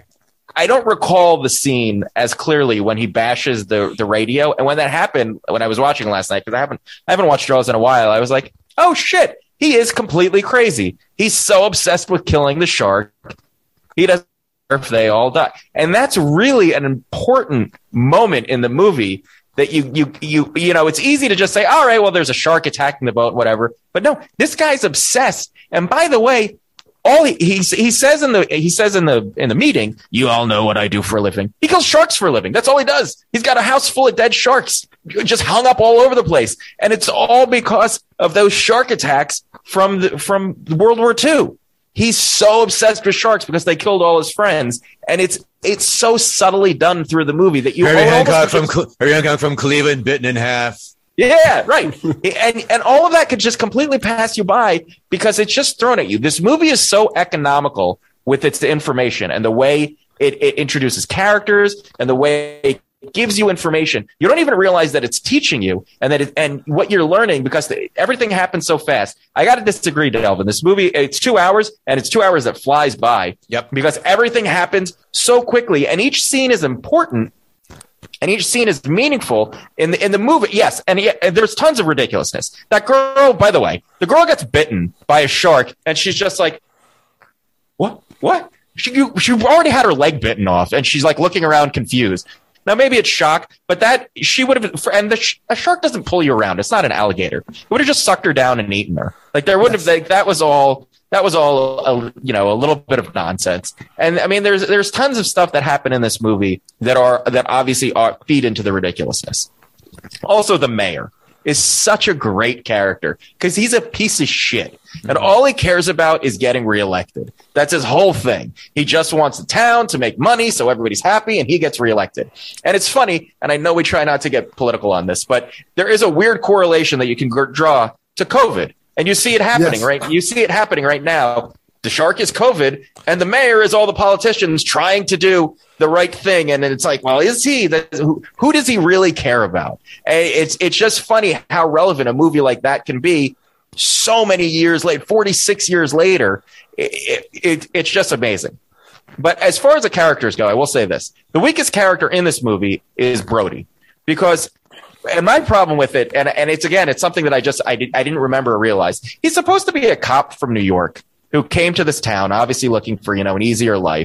I don't recall the scene as clearly when he bashes the, the radio. And when that happened, when I was watching last night, because I haven't, I haven't watched Jaws in a while, I was like, oh shit, he is completely crazy. He's so obsessed with killing the shark. He doesn't care if they all die. And that's really an important moment in the movie that you, you, you, you know, it's easy to just say, all right, well, there's a shark attacking the boat, whatever. But no, this guy's obsessed. And by the way, all he, he, he says in the, he says in the, in the meeting, you all know what I do for a living. He kills sharks for a living. That's all he does. He's got a house full of dead sharks just hung up all over the place. And it's all because of those shark attacks from the, from World War Two. He's so obsessed with sharks because they killed all his friends. And it's, it's so subtly done through the movie that you
Harry Hancock from, Cle- Harry Hancock from Cleveland bitten in half.
Yeah, right. and and all of that could just completely pass you by because it's just thrown at you. This movie is so economical with its information and the way it, it introduces characters and the way it gives you information. You don't even realize that it's teaching you and that it, and what you're learning because the, everything happens so fast. I got to disagree, Delvin. This movie, it's two hours and it's two hours that flies by.
Yep.
Because everything happens so quickly and each scene is important. And each scene is meaningful in the in the movie. Yes, and, he, and there's tons of ridiculousness. That girl, by the way, the girl gets bitten by a shark, and she's just like, "What? What?" She you, she already had her leg bitten off, and she's like looking around confused. Now maybe it's shock, but that she would have. And the a shark doesn't pull you around. It's not an alligator. It would have just sucked her down and eaten her. Like there wouldn't yes. have. Like, that was all. That was all, a, you know, a little bit of nonsense. And I mean, there's there's tons of stuff that happen in this movie that are that obviously are feed into the ridiculousness. Also, the mayor is such a great character because he's a piece of shit, and all he cares about is getting reelected. That's his whole thing. He just wants the town to make money so everybody's happy, and he gets reelected. And it's funny, and I know we try not to get political on this, but there is a weird correlation that you can g- draw to COVID. And you see it happening, yes. right? You see it happening right now. The shark is COVID, and the mayor is all the politicians trying to do the right thing. And then it's like, well, is he? Who, who does he really care about? And it's it's just funny how relevant a movie like that can be so many years later, forty-six years later. It, it, it's just amazing. But as far as the characters go, I will say this. The weakest character in this movie is Brody because – and my problem with it, and, and it's, again, it's something that I just, I, did, I didn't remember or realize. He's supposed to be a cop from New York who came to this town, obviously looking for, you know, an easier life.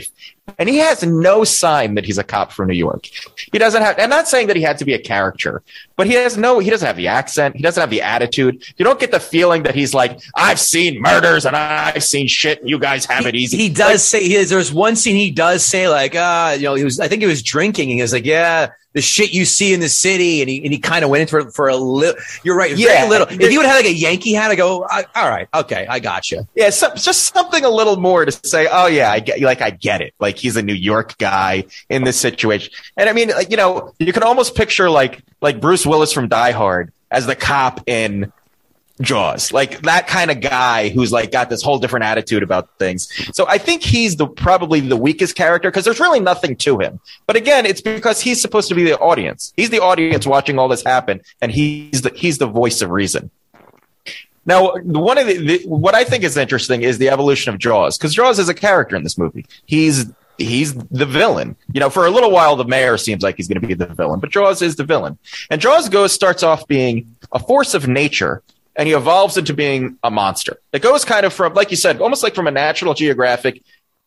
And he has no sign that he's a cop from New York. He doesn't have, I'm not saying that he had to be a character, but he has no, he doesn't have the accent. He doesn't have the attitude. You don't get the feeling that he's like, I've seen murders and I've seen shit and you guys have
he,
it easy.
He does
like,
say, he is, there's one scene he does say like, uh, you know, he was, I think he was drinking and he was like, yeah, the shit you see in the city. And he, and he kind of went into it for a little, you're right. Very
Yeah,
little. If he would have had like a Yankee hat, I go, I, all right. Okay. I got you.
Yeah, so, just something a little more to say, oh yeah, I get, like I get it. Like he's a New York guy in this situation. And I mean, like, you know, you can almost picture like like Bruce Willis from Die Hard as the cop in Jaws. Like that kind of guy who's like got this whole different attitude about things. So I think he's the probably the weakest character because there's really nothing to him. But again, it's because he's supposed to be the audience. He's the audience watching all this happen, and he's the he's the voice of reason. Now, one of the, the what I think is interesting is the evolution of Jaws, because Jaws is a character in this movie. He's he's the villain. You know, for a little while, the mayor seems like he's going to be the villain, but Jaws is the villain. And Jaws goes starts off being a force of nature, and he evolves into being a monster. It goes kind of from, like you said, almost like from a National Geographic,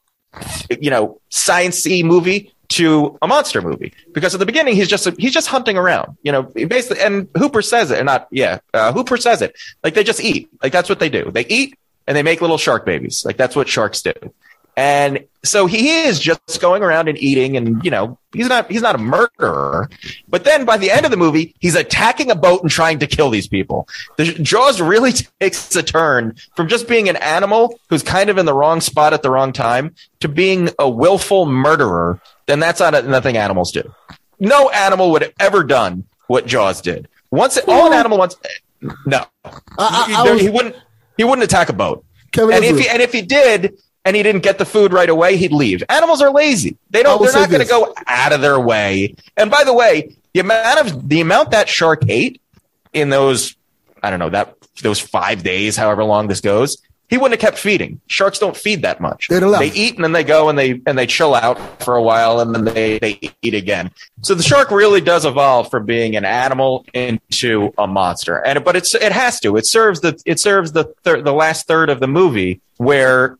you know, science-y movie to a monster movie, because at the beginning he's just he's just hunting around, you know, basically. And Hooper says it, and not yeah, uh, Hooper says it like they just eat, like that's what they do. They eat and they make little shark babies, like that's what sharks do. And so he is just going around and eating, and you know, he's not he's not a murderer. But then by the end of the movie, he's attacking a boat and trying to kill these people. The Jaws really takes a turn from just being an animal who's kind of in the wrong spot at the wrong time to being a willful murderer. Then that's not a, nothing animals do. No animal would have ever done what Jaws did. Once it, all an animal wants, no,
I, I,
he,
I was,
he wouldn't. He wouldn't attack a boat.
Kevin,
And if he and if he did, and he didn't get the food right away, he'd leave. Animals are lazy. They don't. They're not going to go out of their way. And by the way, the amount of the amount that shark ate in those, I don't know, that those five days, however long this goes, he wouldn't have kept feeding. Sharks don't feed that much. They eat and then they go and they and they chill out for a while and then they, they eat again. So the shark really does evolve from being an animal into a monster. And but it's it has to. It serves the it serves the thir- the last third of the movie where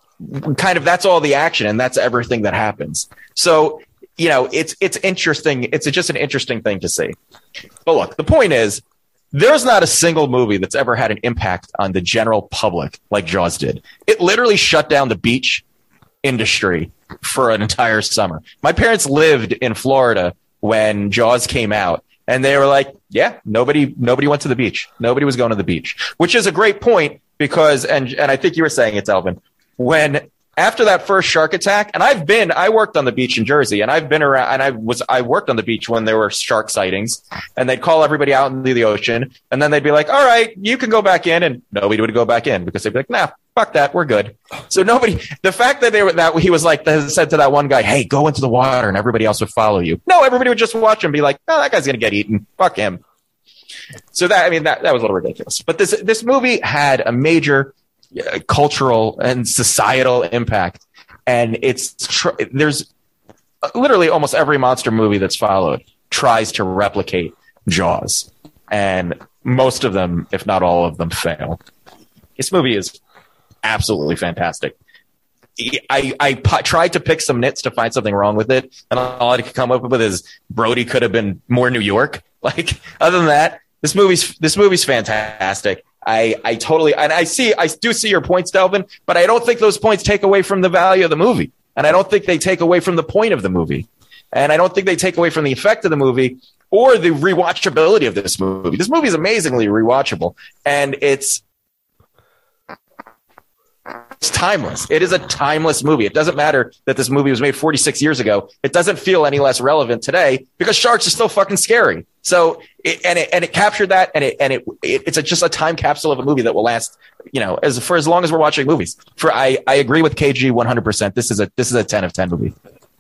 kind of that's all the action and that's everything that happens. So, you know, it's it's interesting. It's just an interesting thing to see. But look, the point is, there's not a single movie that's ever had an impact on the general public like Jaws did. It literally shut down the beach industry for an entire summer. My parents lived in Florida when Jaws came out, and they were like, yeah, nobody nobody went to the beach. Nobody was going to the beach, which is a great point because, and and I think you were saying it, Elvin, when after that first shark attack, and I've been, I worked on the beach in Jersey, and I've been around, and I was, I worked on the beach when there were shark sightings, and they'd call everybody out into the ocean, and then they'd be like, all right, you can go back in, and nobody would go back in because they'd be like, nah, fuck that, we're good. So nobody, the fact that they were, that he was like, said to that one guy, hey, go into the water, and everybody else would follow you. No, everybody would just watch him and be like, oh, that guy's going to get eaten. Fuck him. So that, I mean, that, that was a little ridiculous. But this, this movie had a major uh, cultural and societal impact. And it's tr- there's literally almost every monster movie that's followed tries to replicate Jaws. And most of them, if not all of them, fail. This movie is absolutely fantastic. I, I p- tried to pick some nits to find something wrong with it. And all I could come up with is Brody could have been more New York. Like, other than that, this movie's this movie's fantastic. I, I totally, and I see, I do see your points, Delvin, but I don't think those points take away from the value of the movie. And I don't think they take away from the point of the movie. And I don't think they take away from the effect of the movie or the rewatchability of this movie. This movie is amazingly rewatchable, and it's, it's timeless. It is a timeless movie. It doesn't matter that this movie was made forty-six years ago. It doesn't feel any less relevant today because sharks are still fucking scary. So, it, and it and it captured that, and it and it, it it's a, just a time capsule of a movie that will last, you know, as for as long as we're watching movies. For I I agree with K G one hundred percent. This is a this is a ten of ten movie.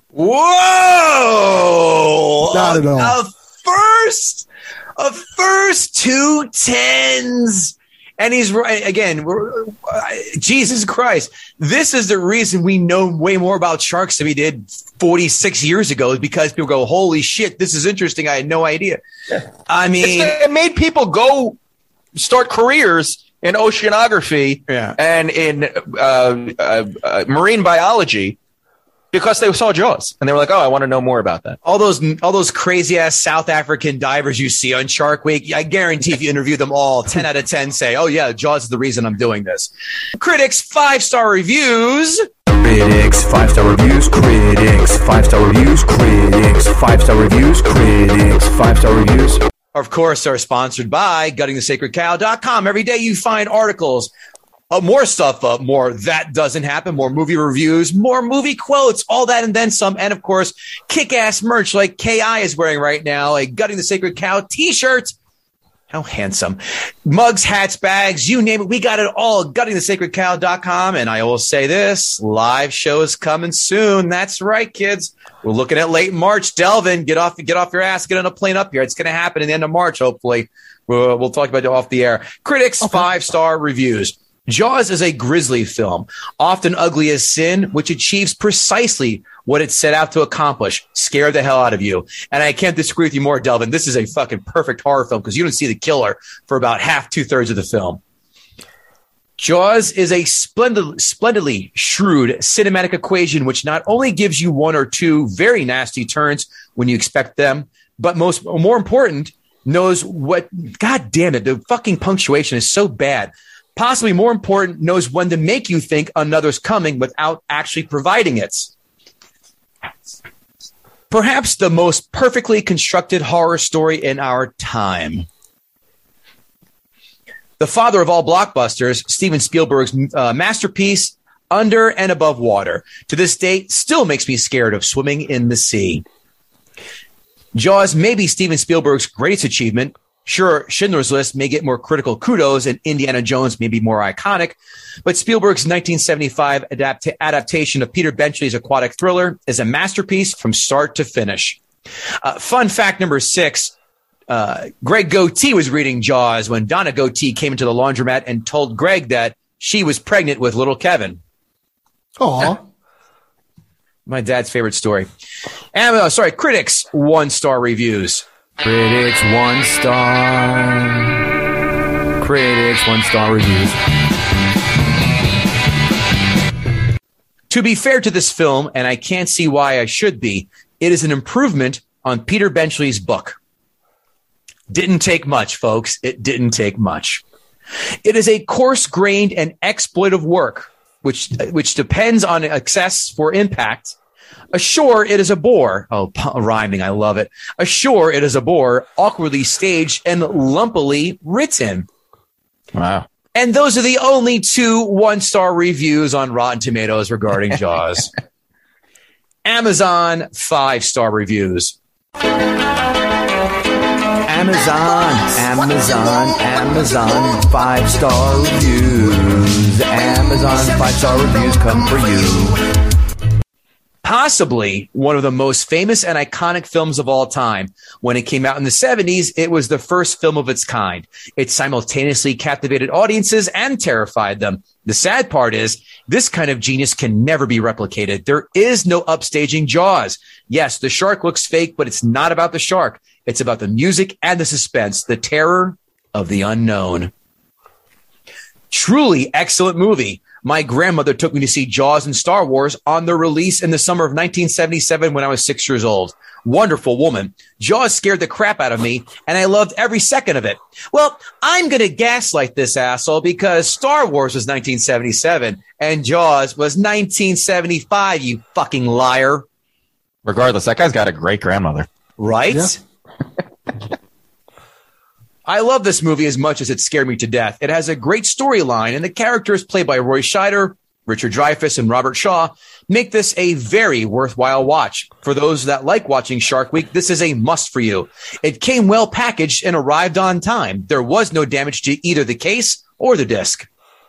Whoa!
Not at all.
A, a first, a first two tens. And he's right again. We're, uh, Jesus Christ! This is the reason we know way more about sharks than we did forty-six years ago. Is because people go, "Holy shit, this is interesting." I had no idea. Yeah. I mean,
it's, it made people go start careers in oceanography
yeah.
and in uh, uh, uh, marine biology Because they saw Jaws and they were like, oh, I want to know more about that.
All those, all those crazy ass South African divers you see on Shark Week, I guarantee if you interview them all, ten out of ten say, oh yeah, Jaws is the reason I'm doing this. Critics five star reviews.
Critics five star reviews. Critics five star reviews. Critics five star reviews. Critics five star reviews.
Of course, are sponsored by gutting the sacred cow dot com. Every day you find articles. Uh, more stuff, uh, more That Doesn't Happen, more movie reviews, more movie quotes, all that and then some. And, of course, kick-ass merch like K I is wearing right now, a Gutting the Sacred Cow t-shirt. How handsome. Mugs, hats, bags, you name it. We got it all at gutting the sacred cow dot com. And I will say this, live show is coming soon. That's right, kids. We're looking at late March. Delvin, get off, get off your ass, get on a plane up here. It's going to happen at the end of March, hopefully. We'll, we'll talk about it off the air. Critics, okay. Five-star reviews. Jaws is a grisly film, often ugly as sin, which achieves precisely what it set out to accomplish, scare the hell out of you. And I can't disagree with you more, Delvin. This is a fucking perfect horror film because you don't see the killer for about half, two-thirds of the film. Jaws is a splendid, splendidly shrewd cinematic equation which not only gives you one or two very nasty turns when you expect them, but most more important, knows what, God damn it, the fucking punctuation is so bad. Possibly more important, knows when to make you think another's coming without actually providing it. Perhaps the most perfectly constructed horror story in our time. The father of all blockbusters, Steven Spielberg's uh, masterpiece, Under and Above Water, to this day still makes me scared of swimming in the sea. Jaws may be Steven Spielberg's greatest achievement. Sure, Schindler's List may get more critical kudos and Indiana Jones may be more iconic, but Spielberg's nineteen seventy-five adapt- adaptation of Peter Benchley's aquatic thriller is a masterpiece from start to finish. Uh, fun fact number six, uh, Greg Goatee was reading Jaws when Donna Goatee came into the laundromat and told Greg that she was pregnant with little Kevin.
Aw.
My dad's favorite story. And, uh, sorry, critics, one-star reviews.
Critics one star. Critics one star reviews.
To be fair to this film, and I can't see why I should be, it is an improvement on Peter Benchley's book. Didn't take much, folks. It didn't take much. It is a coarse-grained and exploitive work, which which depends on excess for impact. Ashore, it is a bore. Oh, p- rhyming. I love it. Ashore, it is a bore, awkwardly staged and lumpily written.
Wow.
And those are the only two one-star reviews on Rotten Tomatoes regarding Jaws. Amazon, five-star reviews.
Amazon, Amazon, Amazon, five-star reviews. Amazon, five-star reviews come for you.
Possibly one of the most famous and iconic films of all time. When it came out in the seventies, it was the first film of its kind. It simultaneously captivated audiences and terrified them. The sad part is, this kind of genius can never be replicated. There is no upstaging Jaws. Yes, the shark looks fake, but it's not about the shark. It's about the music and the suspense, the terror of the unknown. Truly excellent movie. My grandmother took me to see Jaws and Star Wars on their release in the summer of nineteen seventy-seven when I was six years old. Wonderful woman. Jaws scared the crap out of me, and I loved every second of it. Well, I'm going to gaslight this asshole because Star Wars was nineteen seventy-seven and Jaws was nineteen seventy-five, you fucking liar.
Regardless, that guy's got a great grandmother.
Right?
Yeah.
I love this movie as much as it scared me to death. It has a great storyline, and the characters played by Roy Scheider, Richard Dreyfuss, and Robert Shaw make this a very worthwhile watch. For those that like watching Shark Week, this is a must for you. It came well packaged and arrived on time. There was no damage to either the case or the disc.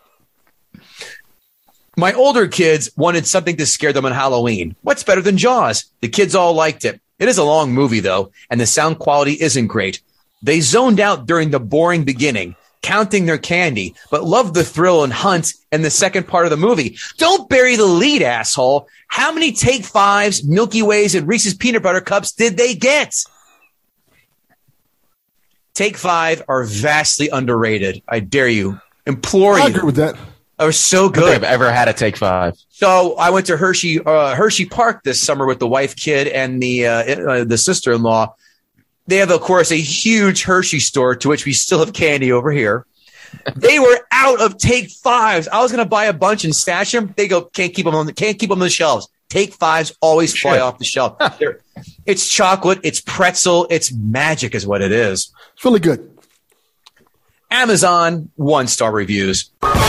My older kids wanted something to scare them on Halloween. What's better than Jaws? The kids all liked it. It is a long movie, though, and the sound quality isn't great. They zoned out during the boring beginning, counting their candy, but loved the thrill and hunt in the second part of the movie. Don't bury the lead, asshole. How many Take Fives, Milky Ways, and Reese's Peanut Butter Cups did they get? Take Five are vastly underrated. I dare you, implore
I
you.
agree with that.
Oh, so
I don't think
good.
I've ever had a take five.
So I went to Hershey uh, Hershey Park this summer with the wife, kid, and the uh, uh, the sister-in-law. They have, of course, a huge Hershey store to which we still have candy over here. They were out of take fives. I was going to buy a bunch and stash them. They go, can't keep them on the, can't keep them on the shelves. Take fives always fly
Shit.
off the shelf. They're- it's chocolate, it's pretzel, it's magic, is what it is.
It's really good.
Amazon one star reviews.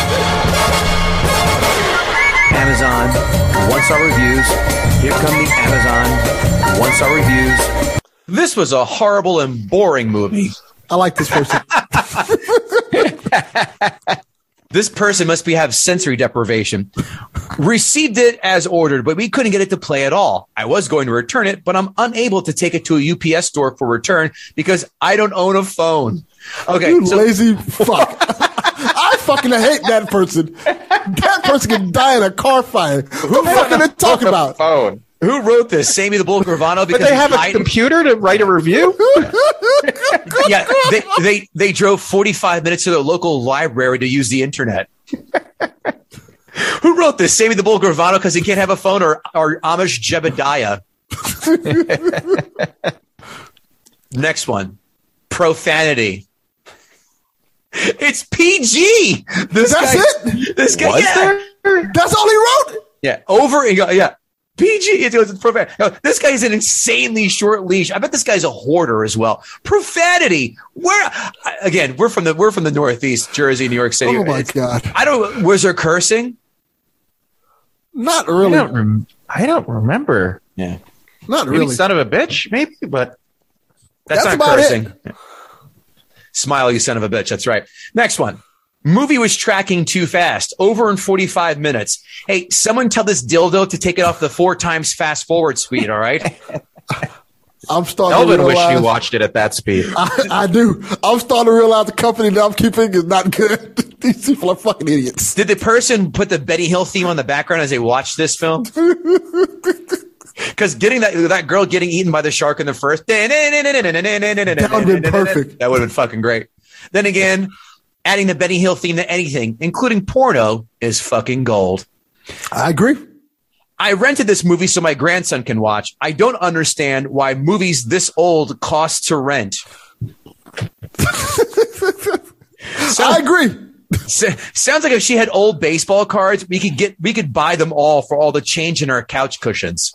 Amazon one star reviews. Here come the Amazon one star reviews. This was a horrible and boring movie.
I like this person.
This person must be have sensory deprivation. Received it as ordered, but we couldn't get it to play at all. I was going to return it, but I'm unable to take it to a U P S store for return because I don't own a phone. Okay,
You
so
lazy fuck. I fucking hate that person. That person can die in a car fire. What the fuck are they talking about?
Phone.
who wrote this? Sammy the Bull Gravano?
But
Because
they have a
I-
computer to write a review?
yeah, they, they they drove forty-five minutes to their local library to use the internet. Who wrote this? Sammy the Bull Gravano because he can't have a phone, or, or Amish Jebediah? Next one. Profanity. It's P G. This
That's
guy,
it?
This guy,
Was
yeah.
there?
That's all he wrote?
Yeah, over and go- yeah. P G. It goes profan. No, this guy's an insanely short leash. I bet this guy's a hoarder as well. Profanity. Where again? We're from the we're from the Northeast, Jersey, New York City.
Oh my
It's-
God.
I don't. Was there cursing?
Not
I
really.
don't, rem- I don't remember.
Yeah,
Not
Maybe
really.
son of a bitch, maybe, but
that's,
That's
not
about
cursing.
it.
Yeah. Smile, you son of a bitch. That's right. Next one. Movie was tracking too fast, over in forty-five minutes. Hey, someone tell this dildo to take it off the four times fast forward speed, all right?
I'm starting
Elvin
to
wish
realize.
you watched it at that speed.
I, I do. I'm starting to realize the company that I'm keeping is not good. These people are fucking idiots.
Did the person put the Benny Hill theme on the background as they watched this film? Because getting that that girl getting eaten by the shark in the first, that
would've been perfect.
That would have been fucking great. Then again, adding the Benny Hill theme to anything, including porno, is fucking gold.
I agree.
I rented this movie so my grandson can watch. I don't understand why movies this old cost to rent. So,
I agree.
S- sounds like if she had old baseball cards, we could get we could buy them all for all the change in our couch cushions.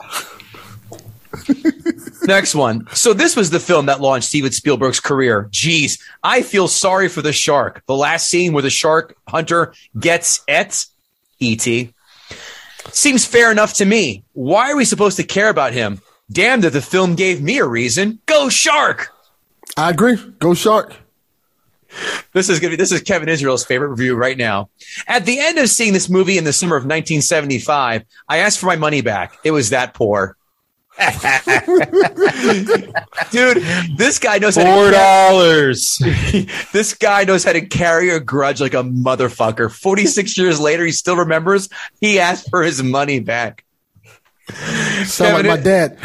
Next one. So this was the film that launched Steven Spielberg's career. Jeez, I feel sorry for the shark. The last scene where the shark hunter gets et E T seems fair enough to me. Why are we supposed to care about him? Damn that the film gave me a reason. Go shark!
I agree. Go Shark.
This is gonna be this is Kevin Israel's favorite review right now. At the end of seeing this movie in the summer of nineteen seventy-five, I asked for my money back. It was that poor. Dude, this guy knows how
Four
to
dollars.
this guy knows how to carry a grudge like a motherfucker. forty-six years later, he still remembers he asked for his money back.
Sound
Kevin,
like my dad.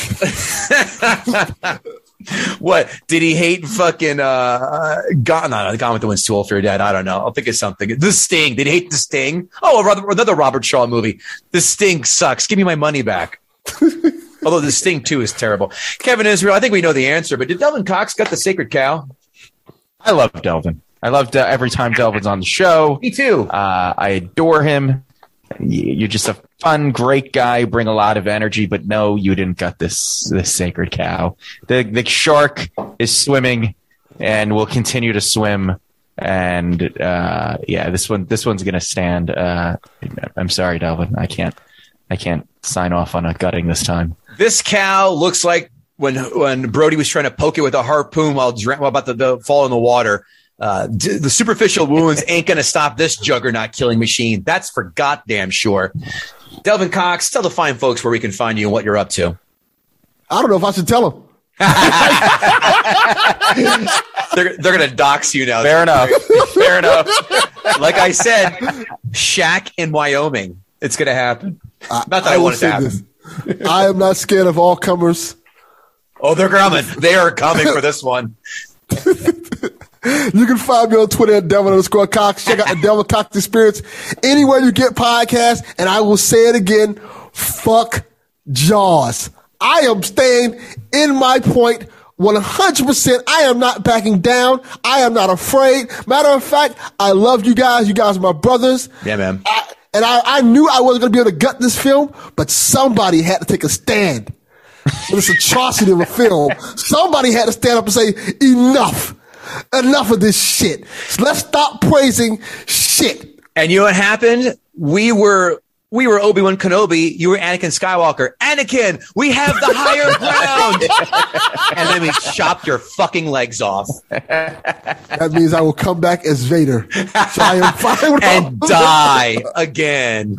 What did he hate? Fucking uh, Gone. No, Gone with the Wind's too old for your dad. I don't know. I'll think of something. The Sting. Did he hate The Sting? Oh, rather, another Robert Shaw movie. The Sting sucks. Give me my money back. Although The Sting two is terrible. Kevin Israel. I think we know the answer, but did Delvin Cox got the sacred cow?
I love Delvin. I love De- every time Delvin's on the show.
Me too.
Uh, I adore him. Y- You're just a fun, great guy. Bring a lot of energy, but no, you didn't got this this sacred cow. The the shark is swimming and will continue to swim. And uh, yeah, this one this one's gonna stand. Uh, I'm sorry, Delvin. I can't I can't sign off on a gutting this time.
This cow looks like when when Brody was trying to poke it with a harpoon while, dra- while about to, to fall in the water. Uh, d- the superficial wounds ain't going to stop this juggernaut killing machine. That's for goddamn sure. Delvin Cox, tell the fine folks where we can find you and what you're up to.
I don't know if I should tell him.
They're, they're going to dox you now.
Fair enough. Fair enough.
Like I said, Shaq in Wyoming. It's going to happen. Not that I,
will
want it to
say
happen.
this. I am not scared of all comers.
Oh, they're coming. They are coming for this one.
You can find me on Twitter at Devin underscore Cox. Check out the Devin Cox Experience anywhere you get podcasts. And I will say it again. Fuck Jaws. I am staying in my point one hundred percent. I am not backing down. I am not afraid. Matter of fact, I love you guys. You guys are my brothers.
Yeah, man.
I, and I, I knew I wasn't going to be able to gut this film, but somebody had to take a stand for this atrocity of a film. Somebody had to stand up and say, enough. Enough of this shit. So let's stop praising shit.
And you know what happened? We were we were Obi-Wan Kenobi. You were Anakin Skywalker. Anakin, we have the higher ground. And then we chopped your fucking legs off.
That means I will come back as Vader. So I am fine with
and
all-
die again.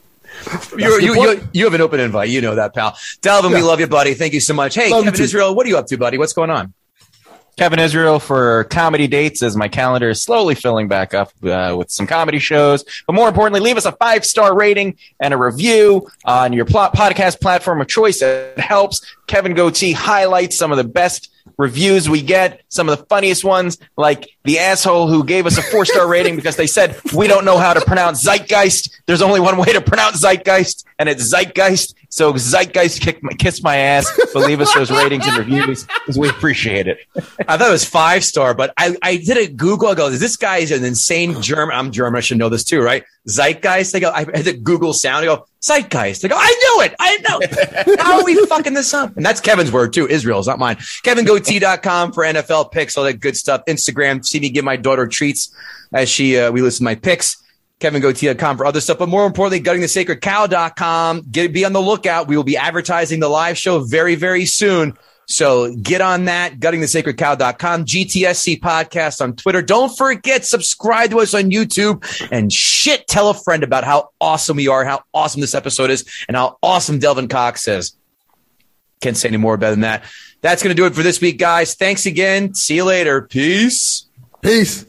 You're, you, you, you have an open invite. You know that, pal. Delvin,
Yeah.
we love you, buddy. Thank you so much. Hey,
Love you
Kevin
too.
Israel, what are you up to, buddy? What's going on?
Kevin Israel for comedy dates as my calendar is slowly filling back up uh, with some comedy shows. But more importantly, leave us a five-star rating and a review on your pl- podcast platform of choice. It helps. Kevin Goatee highlights some of the best reviews we get, some of the funniest ones, like the asshole who gave us a four-star rating because they said we don't know how to pronounce zeitgeist. There's only one way to pronounce zeitgeist, and it's zeitgeist. So zeitgeist kick my, kiss my ass, but leave us those ratings and reviews because we appreciate it.
I thought it was five star, but I, I did a Google. I go, this guy is an insane German. I'm German. I should know this too, right? Zeitgeist. I go, I had the Google sound. I go, zeitgeist. I go, I knew it. I know. How are we fucking this up? And that's Kevin's word too. Israel's not mine. Kevin Goatee dot com for N F L picks, all that good stuff. Instagram, see me give my daughter treats as she, uh, we listen to my picks. Kevin Goatee dot com for other stuff, but more importantly, Gutting the Sacred Cow dot com. Get, be on the lookout. We will be advertising the live show very, very soon. So get on that, Gutting the Sacred Cow dot com, G T S C Podcast on Twitter. Don't forget, subscribe to us on YouTube and shit, tell a friend about how awesome we are, how awesome this episode is, and how awesome Delvin Cox is. Can't say any more better than that. That's going to do it for this week, guys. Thanks again. See you later. Peace.
Peace.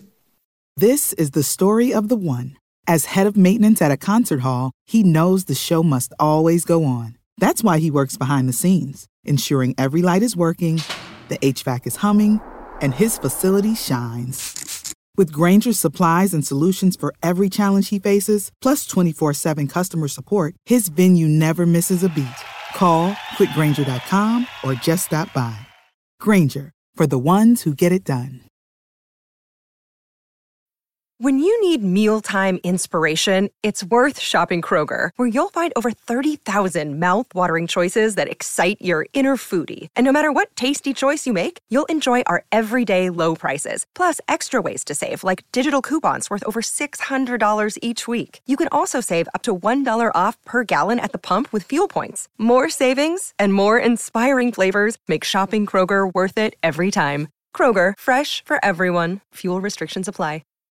This is the story of the one. As head of maintenance at a concert hall, he knows the show must always go on. That's why he works behind the scenes, ensuring every light is working, the H V A C is humming, and his facility shines. With Grainger's supplies and solutions for every challenge he faces, plus twenty-four seven customer support, his venue never misses a beat. Call quick grainger dot com or just stop by. Grainger, for the ones who get it done.
When you need mealtime inspiration, it's worth shopping Kroger, where you'll find over thirty thousand mouth-watering choices that excite your inner foodie. And no matter what tasty choice you make, you'll enjoy our everyday low prices, plus extra ways to save, like digital coupons worth over six hundred dollars each week. You can also save up to one dollar off per gallon at the pump with fuel points. More savings and more inspiring flavors make shopping Kroger worth it every time. Kroger, fresh for everyone. Fuel restrictions apply.